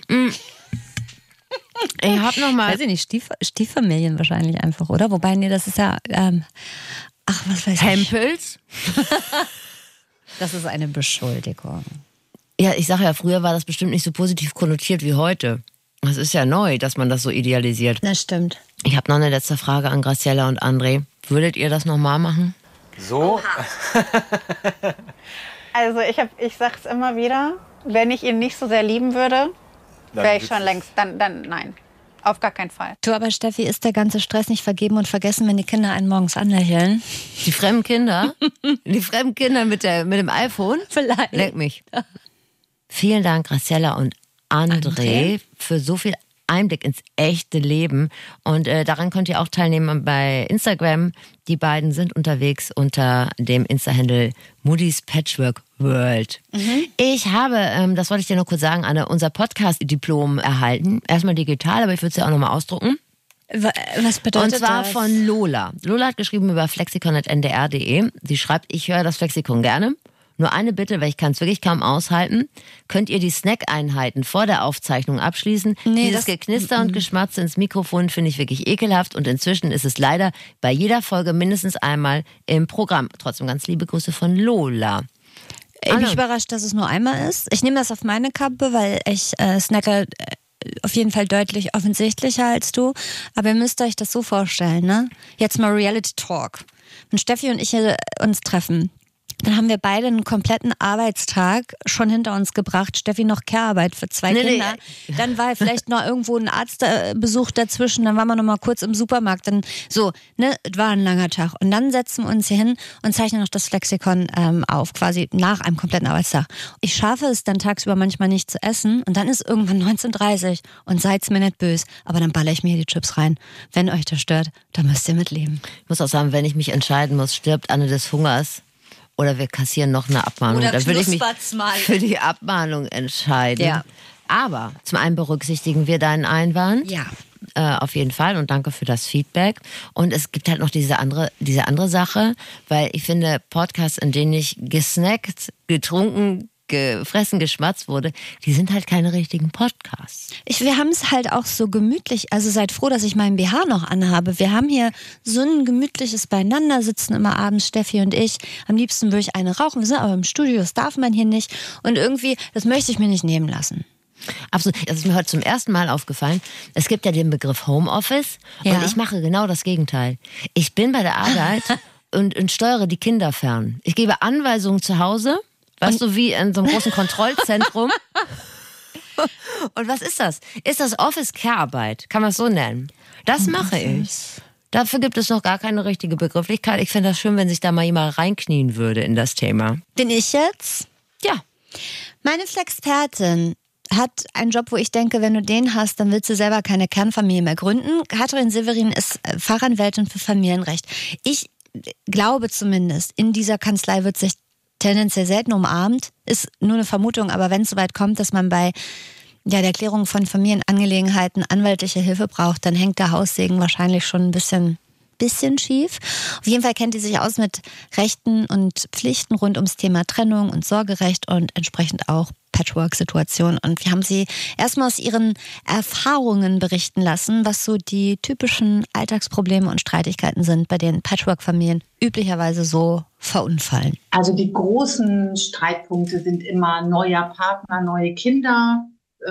Ich hab noch mal, weiß ich nicht, Stieffamilien wahrscheinlich einfach, oder? Wobei, nee, das ist ja, was weiß ich. Hempels? Das ist eine Beschuldigung. Ja, ich sage ja, früher war das bestimmt nicht so positiv konnotiert wie heute. Das ist ja neu, dass man das so idealisiert. Das stimmt. Ich habe noch eine letzte Frage an Graziella und André. Würdet ihr das nochmal machen? So? Also ich sag's immer wieder, wenn ich ihn nicht so sehr lieben würde, wäre ich schon längst, dann nein, auf gar keinen Fall. Du, aber Steffi, ist der ganze Stress nicht vergeben und vergessen, wenn die Kinder einen morgens anlächeln? Die fremden Kinder? Die fremden Kinder mit dem iPhone? Vielleicht. Leck mich. Vielen Dank, Graziella und André, für so viel Einblick ins echte Leben. Und daran könnt ihr auch teilnehmen bei Instagram. Die beiden sind unterwegs unter dem Insta-Handle Moody's Patchwork World. Ich habe, das wollte ich dir noch kurz sagen, Anne, unser Podcast-Diplom erhalten. Erstmal digital, aber ich würde es ja auch nochmal ausdrucken. Was bedeutet das? Und zwar von Lola. Lola hat geschrieben über flexikon@ndr.de. Sie schreibt, ich höre das Flexikon gerne. Nur eine Bitte, weil ich kann es wirklich kaum aushalten. Könnt ihr die Snack-Einheiten vor der Aufzeichnung abschließen? Nee, Dieses Geknister und Geschmatze ins Mikrofon finde ich wirklich ekelhaft und inzwischen ist es leider bei jeder Folge mindestens einmal im Programm. Trotzdem ganz liebe Grüße von Lola. Ich bin überrascht, dass es nur einmal ist. Ich nehme das auf meine Kappe, weil ich snacke auf jeden Fall deutlich offensichtlicher als du. Aber ihr müsst euch das so vorstellen, ne? Jetzt mal Reality Talk. Wenn Steffi und ich uns treffen, dann haben wir beide einen kompletten Arbeitstag schon hinter uns gebracht. Steffi noch Care-Arbeit für 2 Kinder. Dann war vielleicht noch irgendwo ein Arztbesuch dazwischen. Dann waren wir noch mal kurz im Supermarkt. Dann so, ne, es war ein langer Tag. Und dann setzen wir uns hier hin und zeichnen noch das Flexikon auf, quasi nach einem kompletten Arbeitstag. Ich schaffe es dann tagsüber manchmal nicht zu essen. Und dann ist irgendwann 19:30 Uhr und seid's mir nicht böse. Aber dann baller ich mir hier die Chips rein. Wenn euch das stört, dann müsst ihr mitleben. Ich muss auch sagen, wenn ich mich entscheiden muss, stirbt Anne des Hungers. Oder wir kassieren noch eine Abmahnung. Oder dann würde ich mich mal für die Abmahnung entscheiden. Ja. Aber zum einen berücksichtigen wir deinen Einwand. Ja. Auf jeden Fall und danke für das Feedback. Und es gibt halt noch diese andere Sache, weil ich finde, Podcasts, in denen ich gesnackt, getrunken, gefressen, geschmatzt wurde, die sind halt keine richtigen Podcasts. Wir haben es halt auch so gemütlich, also seid froh, dass ich meinen BH noch anhabe. Wir haben hier so ein gemütliches Beieinandersitzen immer abends, Steffi und ich. Am liebsten würde ich eine rauchen, wir sind aber im Studio, das darf man hier nicht. Und irgendwie, das möchte ich mir nicht nehmen lassen. Absolut. Das ist mir heute zum ersten Mal aufgefallen. Es gibt ja den Begriff Homeoffice und ich mache genau das Gegenteil. Ich bin bei der Arbeit und steuere die Kinder fern. Ich gebe Anweisungen zu Hause, weißt du, wie in so einem großen Kontrollzentrum. Und was ist das? Ist das Office-Care-Arbeit? Kann man es so nennen? Das mache ich. Dafür gibt es noch gar keine richtige Begrifflichkeit. Ich finde das schön, wenn sich da mal jemand reinknien würde in das Thema. Bin ich jetzt? Ja. Meine Flexpertin hat einen Job, wo ich denke, wenn du den hast, dann willst du selber keine Kernfamilie mehr gründen. Katrin Severin ist Fachanwältin für Familienrecht. Ich glaube zumindest, in dieser Kanzlei wird sich tendenziell selten umarmt. Ist nur eine Vermutung, aber wenn es soweit kommt, dass man bei der Klärung von Familienangelegenheiten anwaltliche Hilfe braucht, dann hängt der Haussegen wahrscheinlich schon ein bisschen schief. Auf jeden Fall kennt die sich aus mit Rechten und Pflichten rund ums Thema Trennung und Sorgerecht und entsprechend auch Patchwork-Situation. Und wir haben sie erstmal aus ihren Erfahrungen berichten lassen, was so die typischen Alltagsprobleme und Streitigkeiten sind, bei denen Patchwork-Familien üblicherweise so verunfallen. Also die großen Streitpunkte sind immer neuer Partner, neue Kinder,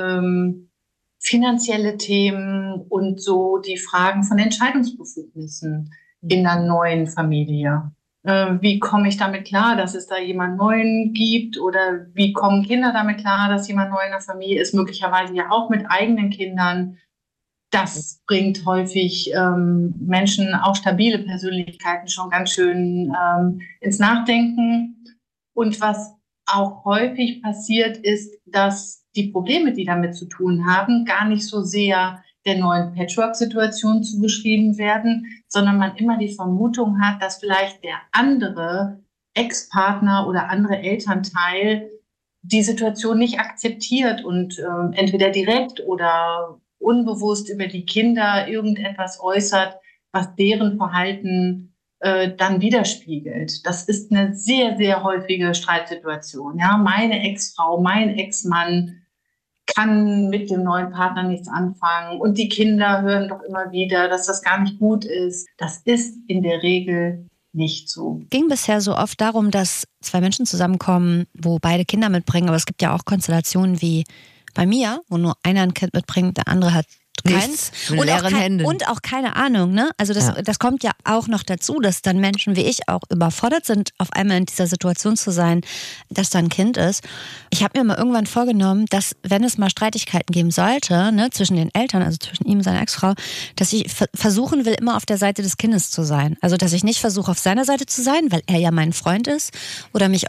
finanzielle Themen und so die Fragen von Entscheidungsbefugnissen in einer neuen Familie. Wie komme ich damit klar, dass es da jemand Neuen gibt? Oder wie kommen Kinder damit klar, dass jemand neu in der Familie ist? Möglicherweise ja auch mit eigenen Kindern. Das bringt häufig Menschen, auch stabile Persönlichkeiten, schon ganz schön ins Nachdenken. Und was auch häufig passiert, ist, dass die Probleme, die damit zu tun haben, gar nicht so sehr der neuen Patchwork-Situation zugeschrieben werden, sondern man immer die Vermutung hat, dass vielleicht der andere Ex-Partner oder andere Elternteil die Situation nicht akzeptiert und entweder direkt oder unbewusst über die Kinder irgendetwas äußert, was deren Verhalten dann widerspiegelt. Das ist eine sehr, sehr häufige Streitsituation. Ja, meine Ex-Frau, mein Ex-Mann kann mit dem neuen Partner nichts anfangen und die Kinder hören doch immer wieder, dass das gar nicht gut ist. Das ist in der Regel nicht so. Ging bisher so oft darum, dass 2 Menschen zusammenkommen, wo beide Kinder mitbringen, aber es gibt ja auch Konstellationen wie bei mir, wo nur einer ein Kind mitbringt, der andere hat keins und auch keine Ahnung, ne? Also das kommt ja auch noch dazu, dass dann Menschen wie ich auch überfordert sind, auf einmal in dieser Situation zu sein, dass da ein Kind ist. Ich habe mir mal irgendwann vorgenommen, dass wenn es mal Streitigkeiten geben sollte, ne, zwischen den Eltern, also zwischen ihm und seiner Ex-Frau, dass ich versuchen will, immer auf der Seite des Kindes zu sein. Also dass ich nicht versuche, auf seiner Seite zu sein, weil er ja mein Freund ist, oder mich auf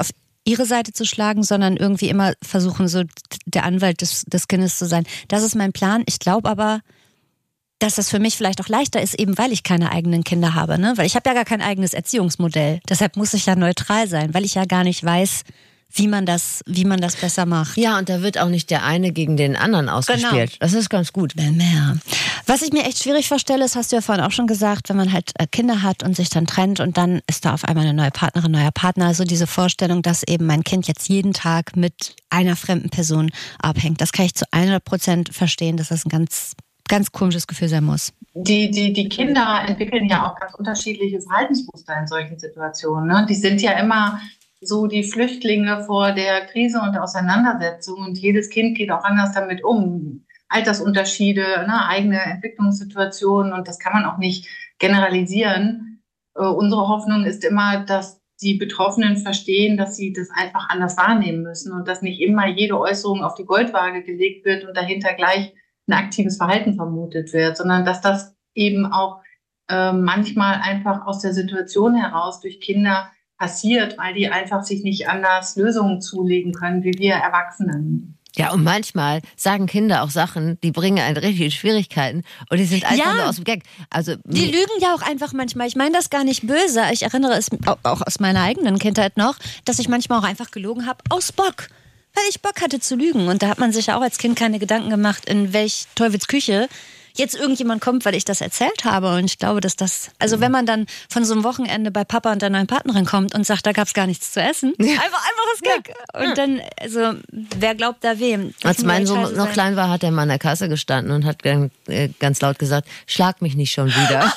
ihre Seite zu schlagen, sondern irgendwie immer versuchen, so der Anwalt des Kindes zu sein. Das ist mein Plan. Ich glaube aber, dass das für mich vielleicht auch leichter ist, eben weil ich keine eigenen Kinder habe. Ne? Weil ich habe ja gar kein eigenes Erziehungsmodell. Deshalb muss ich ja neutral sein, weil ich ja gar nicht weiß, wie man das besser macht. Ja, und da wird auch nicht der eine gegen den anderen ausgespielt. Genau. Das ist ganz gut. Mehr. Was ich mir echt schwierig vorstelle, das hast du ja vorhin auch schon gesagt, wenn man halt Kinder hat und sich dann trennt und dann ist da auf einmal eine neue Partnerin, neuer Partner. Also diese Vorstellung, dass eben mein Kind jetzt jeden Tag mit einer fremden Person abhängt. Das kann ich zu 100% verstehen, dass das ein ganz komisches Gefühl sein muss. Die Kinder entwickeln ja auch ganz unterschiedliche Verhaltensmuster in solchen Situationen. Ne? Die sind ja immer so die Flüchtlinge vor der Krise und der Auseinandersetzung und jedes Kind geht auch anders damit um. Altersunterschiede, ne? Eigene Entwicklungssituationen und das kann man auch nicht generalisieren. Unsere Hoffnung ist immer, dass die Betroffenen verstehen, dass sie das einfach anders wahrnehmen müssen und dass nicht immer jede Äußerung auf die Goldwaage gelegt wird und dahinter gleich ein aktives Verhalten vermutet wird, sondern dass das eben auch manchmal einfach aus der Situation heraus durch Kinder passiert, weil die einfach sich nicht anders Lösungen zulegen können, wie wir Erwachsenen. Ja, und manchmal sagen Kinder auch Sachen, die bringen einen richtig in Schwierigkeiten und die sind einfach nur aus dem Gag. Also, die lügen ja auch einfach manchmal. Ich meine das gar nicht böse. Ich erinnere es auch aus meiner eigenen Kindheit noch, dass ich manchmal auch einfach gelogen habe aus Bock. Weil ich Bock hatte zu lügen. Und da hat man sich ja auch als Kind keine Gedanken gemacht, in welch Teufelsküche jetzt irgendjemand kommt, weil ich das erzählt habe. Und ich glaube, dass das, also wenn man dann von so einem Wochenende bei Papa und der neuen Partnerin kommt und sagt, da gab's gar nichts zu essen. Einfaches Gag. Und dann, also, wer glaubt da wem? Als mein Sohn noch klein war, hat er mal an der Kasse gestanden und hat ganz laut gesagt, schlag mich nicht schon wieder.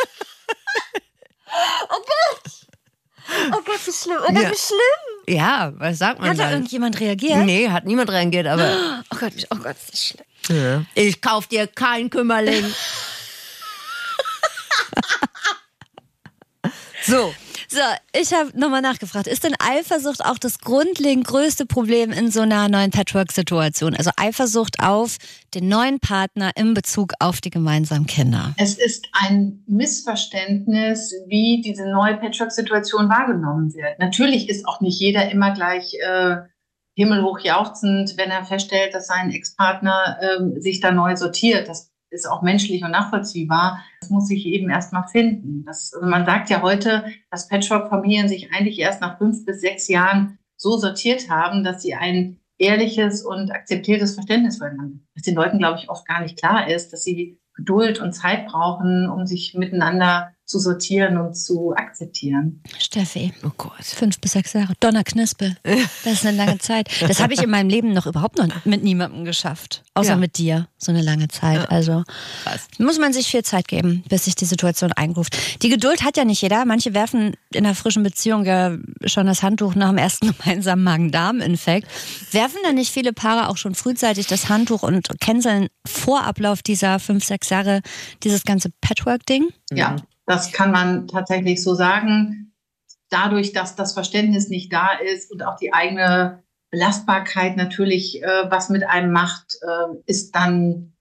Oh Gott, wie schlimm. Oh Gott, wie schlimm. Ja, was sagt man dann? Hat da irgendjemand reagiert? Nee, hat niemand reagiert, aber... Oh Gott, das ist schlimm. Ja. Ich kauf dir keinen Kümmerling. So, ich habe nochmal nachgefragt. Ist denn Eifersucht auch das grundlegend größte Problem in so einer neuen Patchwork-Situation? Also Eifersucht auf den neuen Partner in Bezug auf die gemeinsamen Kinder? Es ist ein Missverständnis, wie diese neue Patchwork-Situation wahrgenommen wird. Natürlich ist auch nicht jeder immer gleich himmelhoch jauchzend, wenn er feststellt, dass sein Ex-Partner sich da neu sortiert. Das ist auch menschlich und nachvollziehbar. Das muss sich eben erst mal finden. Man sagt ja heute, dass Patchwork-Familien sich eigentlich erst nach 5 bis 6 Jahren so sortiert haben, dass sie ein ehrliches und akzeptiertes Verständnis füreinander haben. Was den Leuten, glaube ich, oft gar nicht klar ist, dass sie Geduld und Zeit brauchen, um sich miteinander zu sortieren und zu akzeptieren. Steffi, oh Gott, 5 bis 6 Jahre, Donnerknispel, das ist eine lange Zeit. Das habe ich in meinem Leben noch überhaupt noch mit niemandem geschafft, außer mit dir, so eine lange Zeit. Also muss man sich viel Zeit geben, bis sich die Situation eingruft. Die Geduld hat ja nicht jeder. Manche werfen in einer frischen Beziehung ja schon das Handtuch nach dem ersten gemeinsamen Magen-Darm-Infekt. Werfen dann nicht viele Paare auch schon frühzeitig das Handtuch und canceln vor Ablauf dieser 5, 6 Jahre dieses ganze Patchwork-Ding? Ja. Das kann man tatsächlich so sagen. Dadurch, dass das Verständnis nicht da ist und auch die eigene Belastbarkeit natürlich was mit einem macht, ist dann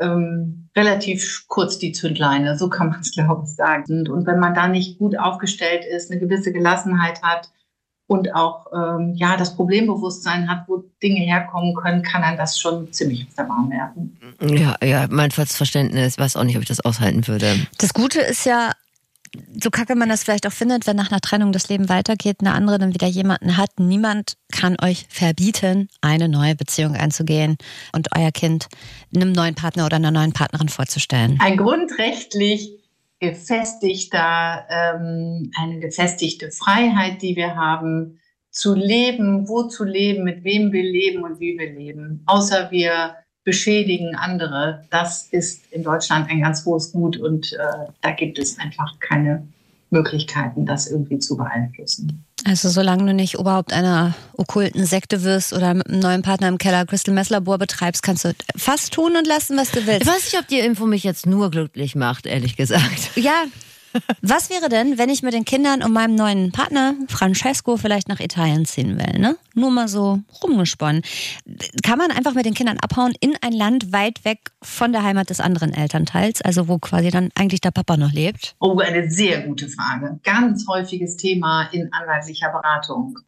relativ kurz die Zündleine. So kann man es, glaube ich, sagen. Und wenn man da nicht gut aufgestellt ist, eine gewisse Gelassenheit hat und auch das Problembewusstsein hat, wo Dinge herkommen können, kann einem das schon ziemlich auf der Bahn werfen. Ja, mein Verständnis, weiß auch nicht, ob ich das aushalten würde. Das Gute ist ja, so kacke man das vielleicht auch findet, wenn nach einer Trennung das Leben weitergeht, eine andere dann wieder jemanden hat. Niemand kann euch verbieten, eine neue Beziehung einzugehen und euer Kind einem neuen Partner oder einer neuen Partnerin vorzustellen. Ein grundrechtlich eine gefestigte Freiheit, die wir haben, zu leben, wo zu leben, mit wem wir leben und wie wir leben. Außer wir beschädigen andere. Das ist in Deutschland ein ganz hohes Gut und da gibt es einfach keine Möglichkeiten, das irgendwie zu beeinflussen. Also solange du nicht Oberhaupt einer okkulten Sekte wirst oder mit einem neuen Partner im Keller Crystal Meth Labor betreibst, kannst du fast tun und lassen, was du willst. Ich weiß nicht, ob die Info mich jetzt nur glücklich macht, ehrlich gesagt. Ja. Was wäre denn, wenn ich mit den Kindern und meinem neuen Partner, Francesco, vielleicht nach Italien ziehen will, ne? Nur mal so rumgesponnen. Kann man einfach mit den Kindern abhauen in ein Land weit weg von der Heimat des anderen Elternteils, also wo quasi dann eigentlich der Papa noch lebt? Oh, eine sehr gute Frage. Ganz häufiges Thema in anwaltlicher Beratung.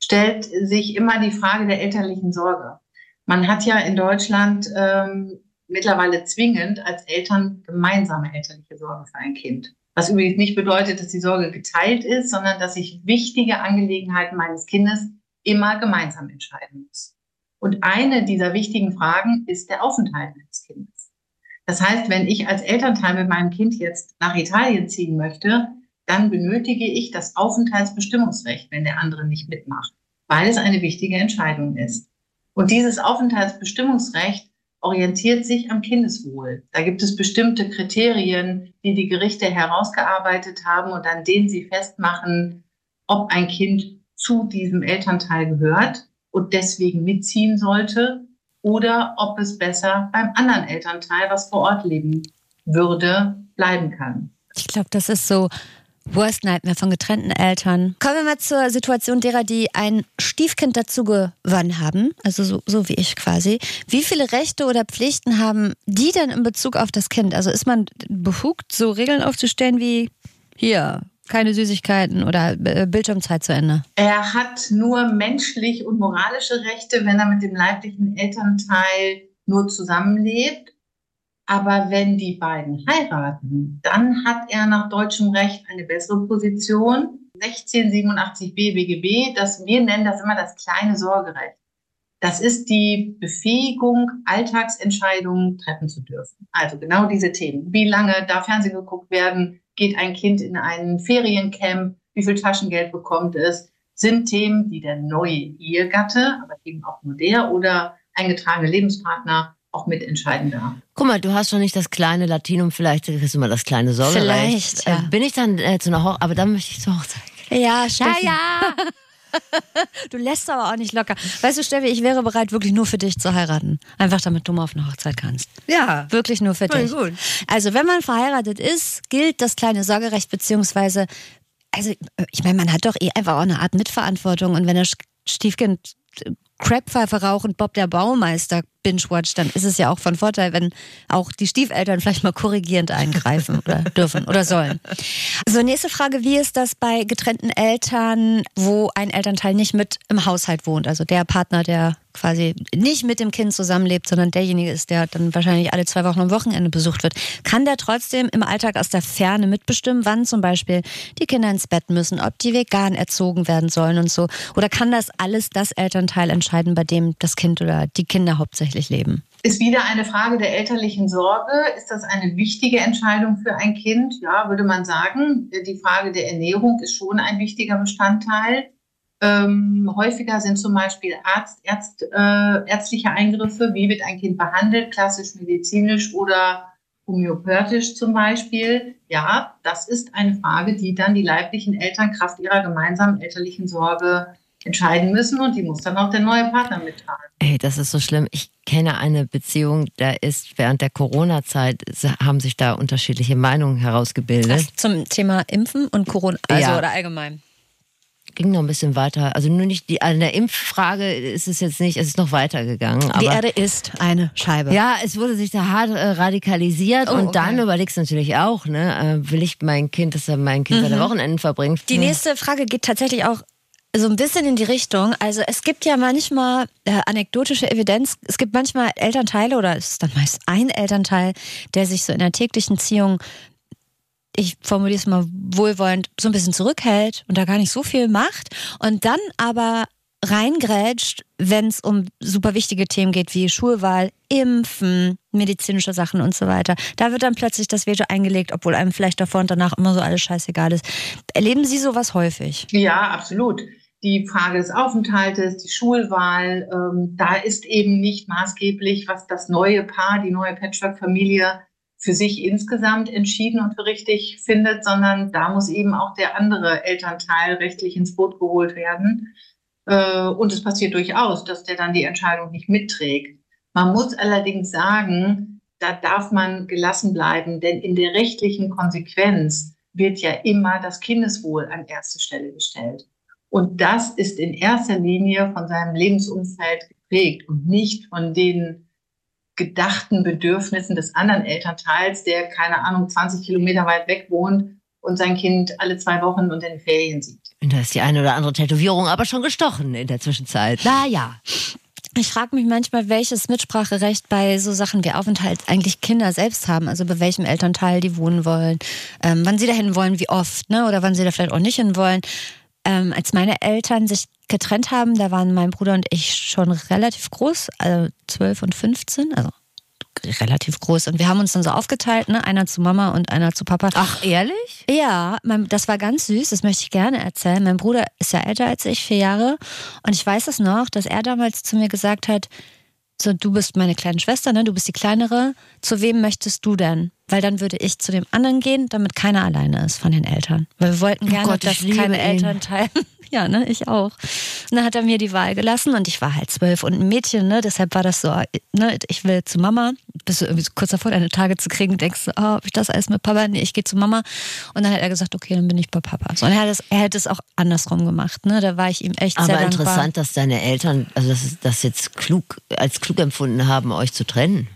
stellt sich immer die Frage der elterlichen Sorge. Man hat ja in Deutschland mittlerweile zwingend als Eltern gemeinsame elterliche Sorge für ein Kind. Was übrigens nicht bedeutet, dass die Sorge geteilt ist, sondern dass ich wichtige Angelegenheiten meines Kindes immer gemeinsam entscheiden muss. Und eine dieser wichtigen Fragen ist der Aufenthalt meines Kindes. Das heißt, wenn ich als Elternteil mit meinem Kind jetzt nach Italien ziehen möchte, dann benötige ich das Aufenthaltsbestimmungsrecht, wenn der andere nicht mitmacht, weil es eine wichtige Entscheidung ist. Und dieses Aufenthaltsbestimmungsrecht orientiert sich am Kindeswohl. Da gibt es bestimmte Kriterien, die die Gerichte herausgearbeitet haben und an denen sie festmachen, ob ein Kind zu diesem Elternteil gehört und deswegen mitziehen sollte oder ob es besser beim anderen Elternteil, was vor Ort leben würde, bleiben kann. Ich glaube, das ist so Worst Nightmare von getrennten Eltern. Kommen wir mal zur Situation derer, die ein Stiefkind dazu gewonnen haben, also so wie ich quasi. Wie viele Rechte oder Pflichten haben die denn in Bezug auf das Kind? Also ist man befugt, so Regeln aufzustellen wie hier, keine Süßigkeiten oder Bildschirmzeit zu Ende? Er hat nur menschlich und moralische Rechte, wenn er mit dem leiblichen Elternteil nur zusammenlebt. Aber wenn die beiden heiraten, dann hat er nach deutschem Recht eine bessere Position. 1687b BGB, wir nennen das immer das kleine Sorgerecht. Das ist die Befähigung, Alltagsentscheidungen treffen zu dürfen. Also genau diese Themen. Wie lange darf Fernsehen geguckt werden? Geht ein Kind in ein Feriencamp? Wie viel Taschengeld bekommt es? Sind Themen, die der neue Ehegatte, aber eben auch nur der oder eingetragene Lebenspartner auch mitentscheiden darf. Guck mal, du hast schon nicht das kleine Latinum, vielleicht kriegst du mal das kleine Sorgerecht. Vielleicht, ja. Bin ich dann zu einer Hochzeit, aber dann möchte ich zur Hochzeit. Ja, Steffi. Ja. Du lässt aber auch nicht locker. Weißt du, Steffi, ich wäre bereit, wirklich nur für dich zu heiraten. Einfach damit du mal auf eine Hochzeit kannst. Ja. Wirklich nur für dich. Gut. Also, wenn man verheiratet ist, gilt das kleine Sorgerecht, beziehungsweise, also, ich meine, man hat doch einfach auch eine Art Mitverantwortung. Und wenn das Stiefkind Crackpfeife rauchend Bob der Baumeister binge-watcht, dann ist es ja auch von Vorteil, wenn auch die Stiefeltern vielleicht mal korrigierend eingreifen oder dürfen oder sollen. So, nächste Frage, wie ist das bei getrennten Eltern, wo ein Elternteil nicht mit im Haushalt wohnt? Also der Partner, der quasi nicht mit dem Kind zusammenlebt, sondern derjenige ist, der dann wahrscheinlich alle 2 Wochen am Wochenende besucht wird. Kann der trotzdem im Alltag aus der Ferne mitbestimmen, wann zum Beispiel die Kinder ins Bett müssen, ob die vegan erzogen werden sollen und so? Oder kann das alles das Elternteil entscheiden, bei dem das Kind oder die Kinder hauptsächlich leben? Ist wieder eine Frage der elterlichen Sorge. Ist das eine wichtige Entscheidung für ein Kind? Ja, würde man sagen. Die Frage der Ernährung ist schon ein wichtiger Bestandteil. Häufiger sind zum Beispiel ärztliche Eingriffe. Wie wird ein Kind behandelt? Klassisch medizinisch oder homöopathisch zum Beispiel. Ja, das ist eine Frage, die dann die leiblichen Eltern Kraft ihrer gemeinsamen elterlichen Sorge entscheiden müssen und die muss dann auch der neue Partner mittragen. Ey, das ist so schlimm. Ich kenne eine Beziehung, da ist während der Corona-Zeit, haben sich da unterschiedliche Meinungen herausgebildet. Das zum Thema Impfen und Corona, also Ja. oder allgemein? Ging noch ein bisschen weiter. Also nur nicht an der Impffrage ist es jetzt nicht, es ist noch weitergegangen. Die Aber Erde ist eine Scheibe. ja, es wurde sich da hart radikalisiert Oh, und okay. dann überlegst du natürlich auch, ne, will ich mein Kind, dass er mein Kind seine Wochenenden verbringt. Die nächste Frage geht tatsächlich auch so ein bisschen in die Richtung. Also es gibt ja manchmal anekdotische Evidenz. Es gibt manchmal Elternteile oder es ist dann meist ein Elternteil, der sich so in der täglichen Ziehung, ich formuliere es mal wohlwollend, so ein bisschen zurückhält und da gar nicht so viel macht und dann aber reingrätscht, wenn es um super wichtige Themen geht wie Schulwahl, Impfen, medizinische Sachen und so weiter. Da wird dann plötzlich das Veto eingelegt, obwohl einem vielleicht davor und danach immer so alles scheißegal ist. Erleben Sie sowas häufig? Ja, absolut. Die Frage des Aufenthaltes, die Schulwahl, da ist eben nicht maßgeblich, was das neue Paar, die neue Patchwork-Familie für sich insgesamt entschieden und für richtig findet, sondern da muss eben auch der andere Elternteil rechtlich ins Boot geholt werden. Und es passiert durchaus, dass der dann die Entscheidung nicht mitträgt. Man muss allerdings sagen, da darf man gelassen bleiben, denn in der rechtlichen Konsequenz wird ja immer das Kindeswohl an erste Stelle gestellt. Und das ist in erster Linie von seinem Lebensumfeld geprägt und nicht von den gedachten Bedürfnissen des anderen Elternteils, der, keine Ahnung, 20 Kilometer weit weg wohnt und sein Kind alle 2 Wochen und in den Ferien sieht. Und da ist die eine oder andere Tätowierung aber schon gestochen in der Zwischenzeit. Naja. Ich frage mich manchmal, welches Mitspracherecht bei so Sachen wie Aufenthalt eigentlich Kinder selbst haben. Also bei welchem Elternteil die wohnen wollen, wann sie dahin wollen, wie oft, ne? Oder wann sie da vielleicht auch nicht hin wollen. Als meine Eltern sich getrennt haben, da waren mein Bruder und ich schon relativ groß, also 12 und 15, also relativ groß. Und wir haben uns dann so aufgeteilt, ne? Einer zu Mama und einer zu Papa. Ach, ehrlich? Ja, das war ganz süß, das möchte ich gerne erzählen. Mein Bruder ist ja älter als ich, 4 Jahre. Und ich weiß es noch, dass er damals zu mir gesagt hat, so, du bist meine kleine Schwester, ne? Du bist die Kleinere. Zu wem möchtest du denn? Weil dann würde ich zu dem anderen gehen, damit keiner alleine ist von den Eltern. Weil wir wollten gerne, Gott, dass keine Eltern teilen. Ja, ne, ich auch. Und dann hat er mir die Wahl gelassen und ich war halt 12 und ein Mädchen, ne, deshalb war das so, ne, ich will zu Mama. Bist du irgendwie so kurz davor, deine Tage zu kriegen, denkst du, hab ich das alles mit Papa? Nee, ich gehe zu Mama. Und dann hat er gesagt, okay, dann bin ich bei Papa. So, und er hätte es auch andersrum gemacht, ne, da war ich ihm echt sehr dankbar. Aber interessant, dass deine Eltern, also das jetzt als klug empfunden haben, euch zu trennen.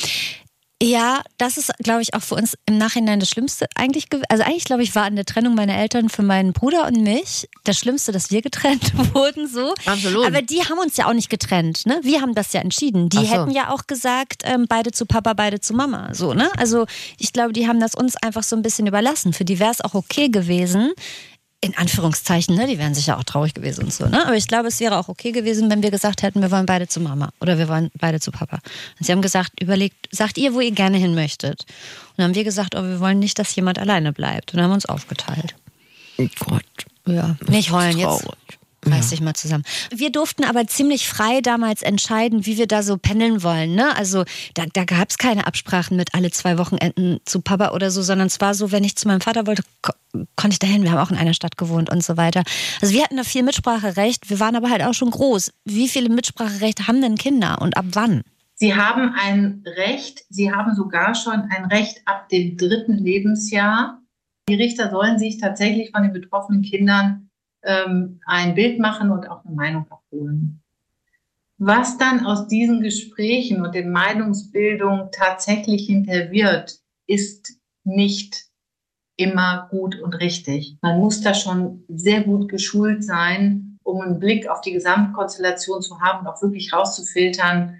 Ja, das ist, glaube ich, auch für uns im Nachhinein das Schlimmste eigentlich. Also eigentlich, glaube ich, war an der Trennung meiner Eltern für meinen Bruder und mich das Schlimmste, dass wir getrennt wurden, so. Absolut. Aber die haben uns ja auch nicht getrennt, ne? Wir haben das ja entschieden. Die hätten ja auch gesagt, beide zu Papa, beide zu Mama, so, ne? Also ich glaube, die haben das uns einfach so ein bisschen überlassen. Für die wäre es auch okay gewesen, in Anführungszeichen, ne? Die wären sicher auch traurig gewesen und so, ne? Aber ich glaube, es wäre auch okay gewesen, wenn wir gesagt hätten, wir wollen beide zu Mama oder wir wollen beide zu Papa. Und sie haben gesagt, überlegt, sagt ihr, wo ihr gerne hin möchtet. Und dann haben wir gesagt, oh, wir wollen nicht, dass jemand alleine bleibt. Und dann haben wir uns aufgeteilt. Oh Gott. Ja, nicht heulen traurig. jetzt. Reiß dich mal zusammen. Wir durften aber ziemlich frei damals entscheiden, wie wir da so pendeln wollen. Ne? Also da gab es keine Absprachen mit alle 2 Wochenenden zu Papa oder so, sondern es war so, wenn ich zu meinem Vater wollte, konnte ich dahin. Wir haben auch in einer Stadt gewohnt und so weiter. Also wir hatten da viel Mitspracherecht. Wir waren aber halt auch schon groß. Wie viele Mitspracherechte haben denn Kinder und ab wann? Sie haben ein Recht, Sie haben sogar schon ein Recht ab dem 3. Lebensjahr. Die Richter sollen sich tatsächlich von den betroffenen Kindern ein Bild machen und auch eine Meinung abholen. Was dann aus diesen Gesprächen und den Meinungsbildungen tatsächlich hinterher wird, ist nicht immer gut und richtig. Man muss da schon sehr gut geschult sein, um einen Blick auf die Gesamtkonstellation zu haben und auch wirklich rauszufiltern,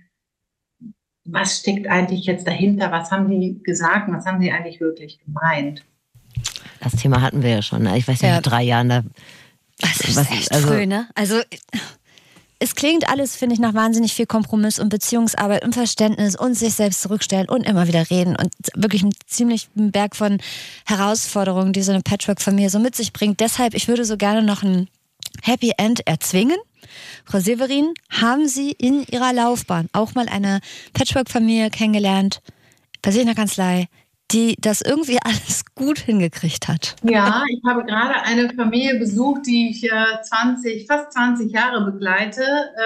was steckt eigentlich jetzt dahinter, was haben die gesagt, was haben sie eigentlich wirklich gemeint. Das Thema hatten wir ja schon. Ne? Ich weiß nicht, nach 3 Jahren da. Das ist echt früh, ne? Also es klingt alles, finde ich, nach wahnsinnig viel Kompromiss und Beziehungsarbeit und Verständnis und sich selbst zurückstellen und immer wieder reden und wirklich einen ziemlichen Berg von Herausforderungen, die so eine Patchwork-Familie so mit sich bringt. Deshalb, ich würde so gerne noch ein Happy End erzwingen. Frau Severin, haben Sie in Ihrer Laufbahn auch mal eine Patchwork-Familie kennengelernt, bei sich in der Kanzlei, die das irgendwie alles gut hingekriegt hat? Ja, ich habe gerade eine Familie besucht, die ich fast 20 Jahre begleite.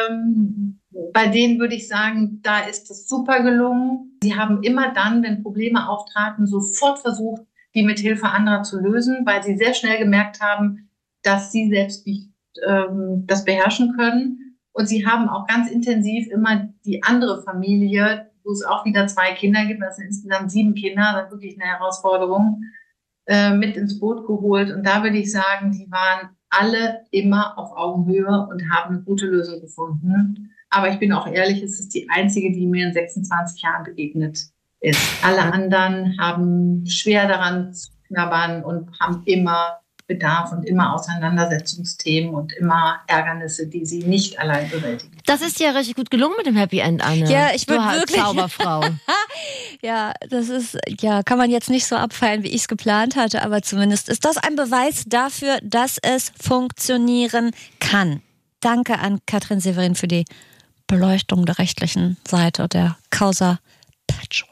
Bei denen würde ich sagen, da ist es super gelungen. Sie haben immer dann, wenn Probleme auftraten, sofort versucht, die mit Hilfe anderer zu lösen, weil sie sehr schnell gemerkt haben, dass sie selbst nicht das beherrschen können. Und sie haben auch ganz intensiv immer die andere Familie, wo es auch wieder 2 Kinder gibt, das sind insgesamt 7 Kinder, das ist wirklich eine Herausforderung, mit ins Boot geholt. Und da würde ich sagen, die waren alle immer auf Augenhöhe und haben eine gute Lösung gefunden. Aber ich bin auch ehrlich, es ist die einzige, die mir in 26 Jahren begegnet ist. Alle anderen haben schwer daran zu knabbern und haben immer Bedarf und immer Auseinandersetzungsthemen und immer Ärgernisse, die sie nicht allein bewältigen. Das ist ja richtig gut gelungen mit dem Happy End, Anne. Ja, ich würde wirklich. Zauberfrau. Ja, das ist, ja, kann man jetzt nicht so abfeiern, wie ich es geplant hatte, aber zumindest ist das ein Beweis dafür, dass es funktionieren kann. Danke an Katrin Severin für die Beleuchtung der rechtlichen Seite der Causa Patchwork.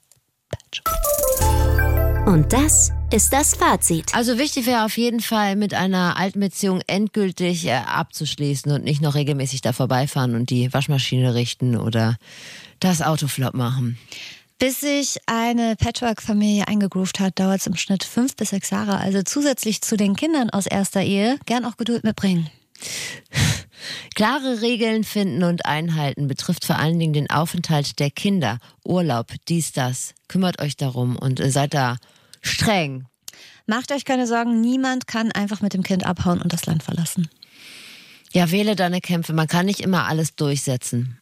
Und das ist das Fazit. Also wichtig wäre auf jeden Fall, mit einer alten Beziehung endgültig abzuschließen und nicht noch regelmäßig da vorbeifahren und die Waschmaschine richten oder das Auto flott machen. Bis sich eine Patchwork-Familie eingegroovt hat, dauert es im Schnitt 5 bis 6 Jahre. Also zusätzlich zu den Kindern aus erster Ehe gern auch Geduld mitbringen. Klare Regeln finden und einhalten betrifft vor allen Dingen den Aufenthalt der Kinder. Urlaub, dies, das. Kümmert euch darum und seid da streng. macht euch keine Sorgen, niemand kann einfach mit dem Kind abhauen und das Land verlassen. Ja, wähle deine Kämpfe. Man kann nicht immer alles durchsetzen.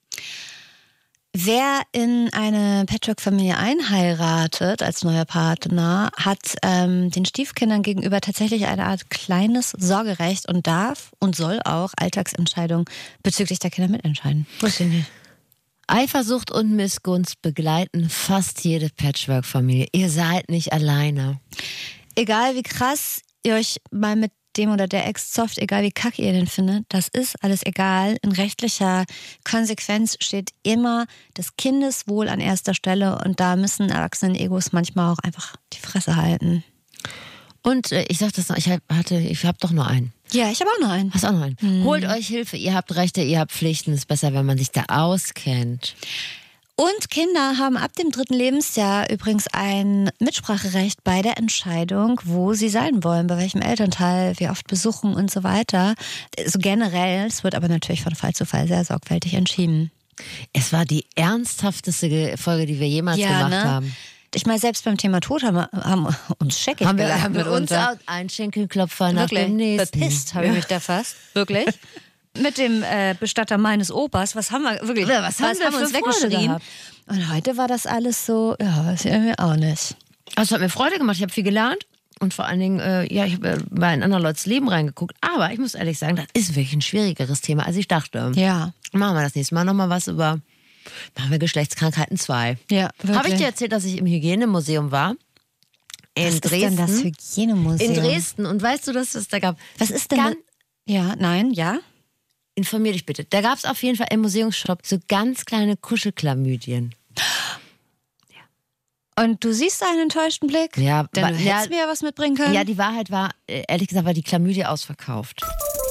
Wer in eine Patchwork-Familie einheiratet als neuer Partner, hat den Stiefkindern gegenüber tatsächlich eine Art kleines Sorgerecht und darf und soll auch Alltagsentscheidungen bezüglich der Kinder mitentscheiden. Wusste ich nicht. Eifersucht und Missgunst begleiten fast jede Patchwork-Familie. Ihr seid nicht alleine. Egal wie krass ihr euch mal mit dem oder der Ex zofft, egal wie kacke ihr den findet, das ist alles egal. In rechtlicher Konsequenz steht immer das Kindeswohl an erster Stelle und da müssen Erwachsenen-Egos manchmal auch einfach die Fresse halten. Und ich sag das noch, ich hab doch nur einen. Ja, ich habe auch noch einen. Hast auch noch einen? Holt euch Hilfe, ihr habt Rechte, ihr habt Pflichten. Es ist besser, wenn man sich da auskennt. Und Kinder haben ab dem 3. Lebensjahr übrigens ein Mitspracherecht bei der Entscheidung, wo sie sein wollen, bei welchem Elternteil, wie oft besuchen und so weiter. So generell, es wird aber natürlich von Fall zu Fall sehr sorgfältig entschieden. Es war die ernsthafteste Folge, die wir jemals gemacht haben. Ich meine, selbst beim Thema Tod haben uns scheckig gelacht haben wir uns mitunter. auch einen Schenkelklopfer nach dem nächsten. Bepisst habe ich mich da fast. Wirklich. Mit dem Bestatter meines Opas, was haben wir wirklich, was haben wir uns für Freude weggeschrien? gehabt? Und heute war das alles so, ja, weiß ich irgendwie auch nicht. Also es hat mir Freude gemacht, ich habe viel gelernt und vor allen Dingen, ich habe mal in andere Leute Leben reingeguckt, aber ich muss ehrlich sagen, das ist wirklich ein schwierigeres Thema, als ich dachte. Ja. Machen wir das nächste Mal nochmal was machen wir Geschlechtskrankheiten 2. Ja, wirklich. Habe ich dir erzählt, dass ich im Hygienemuseum war? In Dresden. Was ist denn das Hygienemuseum? In Dresden. Und weißt du, dass es da gab? Was ist denn das? Ja, nein, ja. Informier dich bitte. Da gab es auf jeden Fall im Museumsshop so ganz kleine Kuschelklamydien. Und du siehst einen enttäuschten Blick? Ja, Denn du hättest mir ja was mitbringen können. Ja, die Wahrheit war, ehrlich gesagt, war die Chlamydie ausverkauft.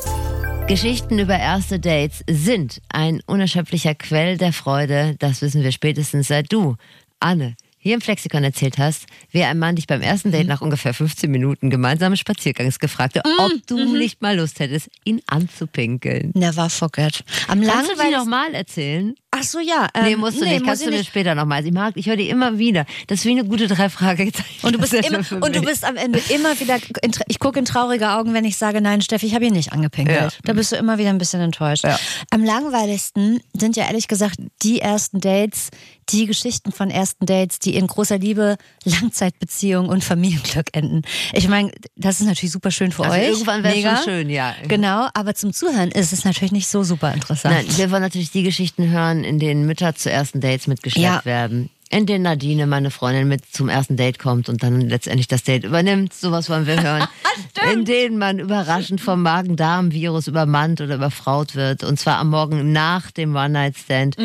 Geschichten über erste Dates sind ein unerschöpflicher Quell der Freude. Das wissen wir spätestens seit du, Anne, hier im Flexikon erzählt hast, wie ein Mann dich beim ersten Date nach ungefähr 15 Minuten gemeinsamen Spaziergangs gefragt hat, ob du nicht mal Lust hättest, ihn anzupinkeln. Never forget. Kannst du die nochmal erzählen? Ach so, ja. Nee, musst du nicht. Kannst du mir später nochmal. Ich höre die immer wieder. Das ist wie eine gute 3 Fragezeichen. Und du bist am Ende immer wieder, ich gucke in traurige Augen, wenn ich sage, nein, Steffi, ich habe ihn nicht angepinkelt. Ja. Da bist du immer wieder ein bisschen enttäuscht. Ja. Am langweiligsten sind ja ehrlich gesagt die ersten Dates, die Geschichten von ersten Dates, die in großer Liebe, Langzeitbeziehung und Familienglück enden. Ich meine, das ist natürlich super schön für euch. Irgendwann wäre es schon schön, ja. Genau, aber zum Zuhören ist es natürlich nicht so super interessant. Nein, wir wollen natürlich die Geschichten hören, in denen Mütter zu ersten Dates mitgeschleppt werden. In denen Nadine, meine Freundin, mit zum ersten Date kommt und dann letztendlich das Date übernimmt. Sowas wollen wir hören. In denen man überraschend vom Magen-Darm-Virus übermannt oder überfraut wird. Und zwar am Morgen nach dem One-Night-Stand.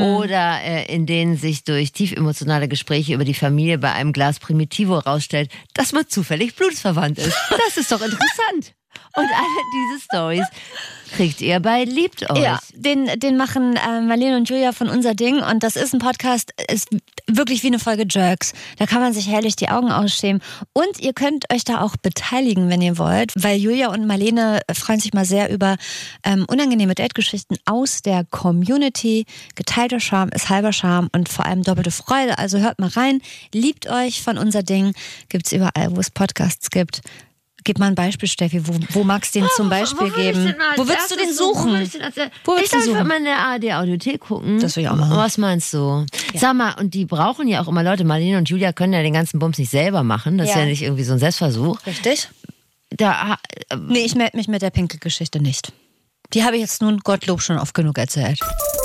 Oder in denen sich durch tief emotionale Gespräche über die Familie bei einem Glas Primitivo rausstellt, dass man zufällig blutsverwandt ist. Das ist doch interessant. Und alle diese Storys kriegt ihr bei Liebt euch. Ja, den machen Marlene und Julia von Unser Ding und das ist ein Podcast, ist wirklich wie eine Folge Jerks. Da kann man sich herrlich die Augen ausschämen und ihr könnt euch da auch beteiligen, wenn ihr wollt, weil Julia und Marlene freuen sich mal sehr über unangenehme Date-Geschichten aus der Community. Geteilter Charme ist halber Charme und vor allem doppelte Freude. Also hört mal rein. Liebt euch von Unser Ding. Gibt's überall, wo es Podcasts gibt. Gib mal ein Beispiel, Steffi. Wo magst du den zum Beispiel geben? Wo würdest du den suchen? Ich würde mal in der ARD-Audiothek gucken. Das will ich auch machen. Was meinst du? Ja. Sag mal, und die brauchen ja auch immer Leute. Marlene und Julia können ja den ganzen Bums nicht selber machen. Das ist ja nicht irgendwie so ein Selbstversuch. Richtig. Nee, ich melde mich mit der Pinkelgeschichte nicht. Die habe ich jetzt nun Gottlob schon oft genug erzählt.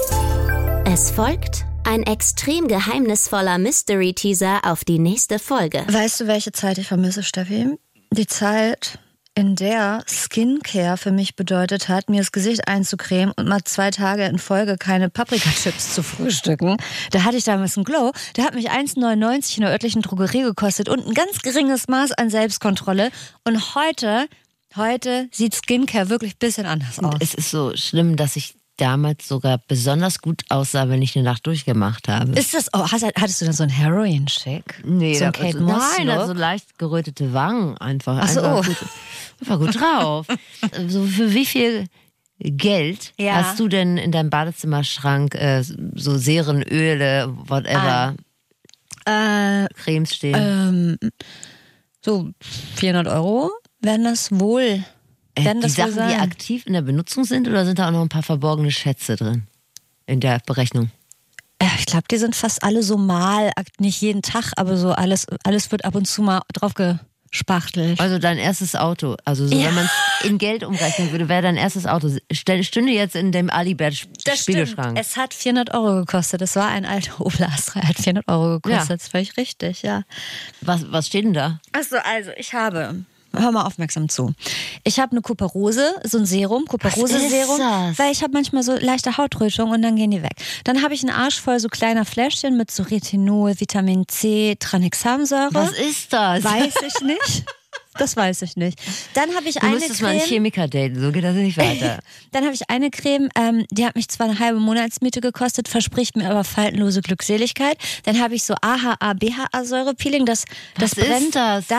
Es folgt ein extrem geheimnisvoller Mystery-Teaser auf die nächste Folge. Weißt du, welche Zeit ich vermisse, Steffi? Die Zeit, in der Skincare für mich bedeutet hat, mir das Gesicht einzucremen und mal 2 Tage in Folge keine Paprikachips zu frühstücken. Da hatte ich damals einen Glow. Der hat mich 1,99 in der örtlichen Drogerie gekostet und ein ganz geringes Maß an Selbstkontrolle. Und heute sieht Skincare wirklich ein bisschen anders aus. Es ist so schlimm, dass ich damals sogar besonders gut aussah, wenn ich eine Nacht durchgemacht habe. Ist das? Oh, hattest du da so einen Heroin-Schick? Nee, so ein Kate Moss nein, also leicht gerötete Wangen einfach. Ach so. Einfach gut drauf. So für wie viel Geld hast du denn in deinem Badezimmerschrank so Seren, Öle, whatever, Cremes stehen? so 400 € werden das wohl. Werden das die Sachen, wohl sein. die aktiv in der Benutzung sind, oder sind da auch noch ein paar verborgene Schätze drin in der Berechnung? Ich glaube, die sind fast alle so mal, nicht jeden Tag, aber so alles wird ab und zu mal drauf gespachtelt. Also dein erstes Auto, also so, wenn man es in Geld umrechnen würde, wäre dein erstes Auto, stünde jetzt in dem Alibert-Spiegelschrank. Es hat 400 € gekostet. Es war ein alter Opel Astra, hat 400 € gekostet. Ja. Das ist völlig richtig, ja. Was steht denn da? Achso, also ich habe... Hör mal aufmerksam zu. Ich habe eine Kuperose, so ein Serum, Kuperose-Serum, weil ich habe manchmal so leichte Hautrötung und dann gehen die weg. Dann habe ich einen Arsch voll so kleiner Fläschchen mit so Retinol, Vitamin C, Tranexamsäure. Was ist das? Weiß ich nicht. Das weiß ich nicht. Dann habe ich Du eine müsstest mal Creme. einen Chemiker daten, so geht das nicht weiter. Dann habe ich eine Creme, die hat mich zwar eine halbe Monatsmiete gekostet, verspricht mir aber faltenlose Glückseligkeit. Dann habe ich so AHA, BHA-Säure-Peeling. Das brennt.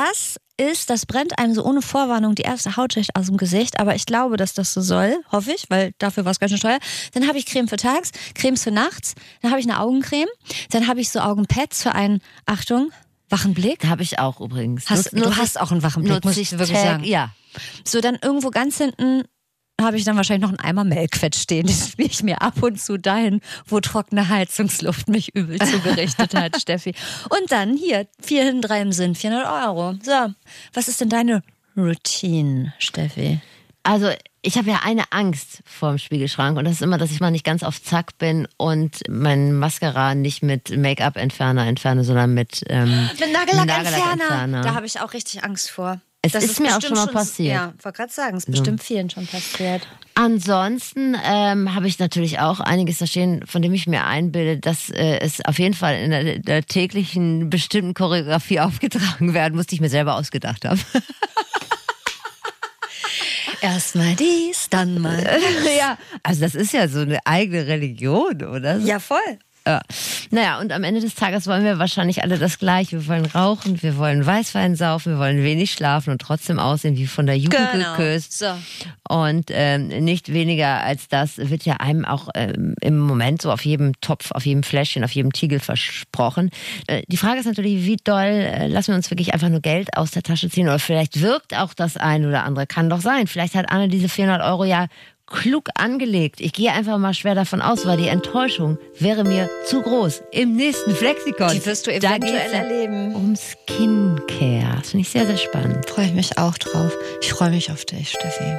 Das brennt einem so ohne Vorwarnung die erste Hautschicht aus dem Gesicht. Aber ich glaube, dass das so soll, hoffe ich, weil dafür war es ganz schön teuer. Dann habe ich Creme für tags, Cremes für nachts. Dann habe ich eine Augencreme. Dann habe ich so Augenpads für einen, Achtung, wachen Blick. Habe ich auch übrigens. Du hast auch einen wachen Blick, muss ich wirklich sagen. Ja. So, dann irgendwo ganz hinten habe ich dann wahrscheinlich noch einen Eimer Melkfett stehen. Das spiele ich mir ab und zu dahin, wo trockene Heizungsluft mich übel zugerichtet hat, Steffi. Und dann hier, 4 hinten, 3 im Sinn, 400 €. So, was ist denn deine Routine, Steffi? Also ich habe ja eine Angst vorm Spiegelschrank und das ist immer, dass ich mal nicht ganz auf Zack bin und mein Mascara nicht mit Make-up-Entferner entferne, sondern mit Nagellackentferner. Da habe ich auch richtig Angst vor. Es ist mir auch schon mal passiert. Ja, wollte gerade sagen, es ist bestimmt vielen schon passiert. Ansonsten habe ich natürlich auch einiges da stehen, von dem ich mir einbilde, dass es auf jeden Fall in der täglichen bestimmten Choreografie aufgetragen werden muss, die ich mir selber ausgedacht habe. Erstmal dies, dann mal. Ja, also das ist ja so eine eigene Religion, oder? Ja, voll. Ja. Naja, und am Ende des Tages wollen wir wahrscheinlich alle das Gleiche. Wir wollen rauchen, wir wollen Weißwein saufen, wir wollen wenig schlafen und trotzdem aussehen wie von der Jugend geküsst. So. Und nicht weniger als das wird ja einem auch im Moment so auf jedem Topf, auf jedem Fläschchen, auf jedem Tiegel versprochen. Die Frage ist natürlich, wie doll lassen wir uns wirklich einfach nur Geld aus der Tasche ziehen? Oder vielleicht wirkt auch das ein oder andere. Kann doch sein. Vielleicht hat Anne diese 400 € ja klug angelegt. Ich gehe einfach mal schwer davon aus, weil die Enttäuschung wäre mir zu groß. Im nächsten Flexikon. Die wirst du eventuell erleben. Um Skincare. Das finde ich sehr, sehr spannend. Freue ich mich auch drauf. Ich freue mich auf dich, Steffi.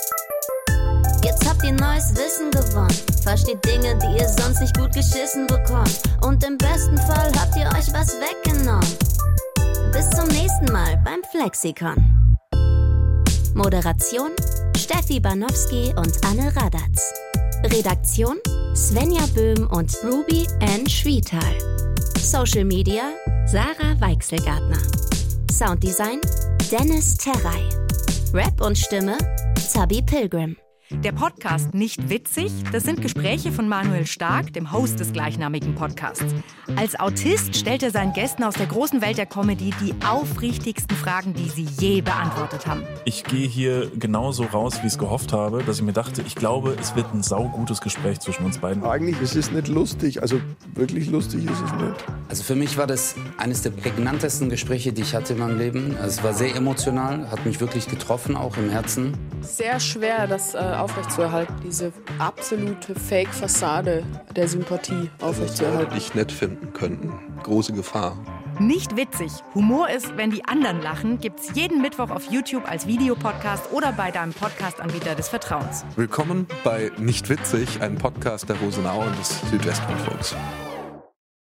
Jetzt habt ihr neues Wissen gewonnen. Versteht Dinge, die ihr sonst nicht gut geschissen bekommt. Und im besten Fall habt ihr euch was weggenommen. Bis zum nächsten Mal beim Flexikon. Moderation Steffi Banowski und Anne Radatz. Redaktion Svenja Böhm und Ruby Ann Schwietal. Social Media Sarah Weichselgartner. Sounddesign Dennis Terrey. Rap und Stimme Zabi Pilgrim. Der Podcast Nicht witzig, das sind Gespräche von Manuel Stark, dem Host des gleichnamigen Podcasts. Als Autist stellt er seinen Gästen aus der großen Welt der Comedy die aufrichtigsten Fragen, die sie je beantwortet haben. Ich gehe hier genauso raus, wie ich es gehofft habe, dass ich mir dachte, ich glaube, es wird ein saugutes Gespräch zwischen uns beiden. Eigentlich ist es nicht lustig, also wirklich lustig ist es nicht. Also für mich war das eines der prägnantesten Gespräche, die ich hatte in meinem Leben. Es war sehr emotional, hat mich wirklich getroffen, auch im Herzen. Sehr schwer, das aufrechtzuerhalten, diese absolute Fake-Fassade der Sympathie aufrechtzuerhalten. Nicht nett finden könnten. Große Gefahr. Nicht witzig. Humor ist, wenn die anderen lachen, gibt's jeden Mittwoch auf YouTube als Videopodcast oder bei deinem Podcast-Anbieter des Vertrauens. Willkommen bei Nicht witzig, einem Podcast der Rosenau und des Südwestrundfunks.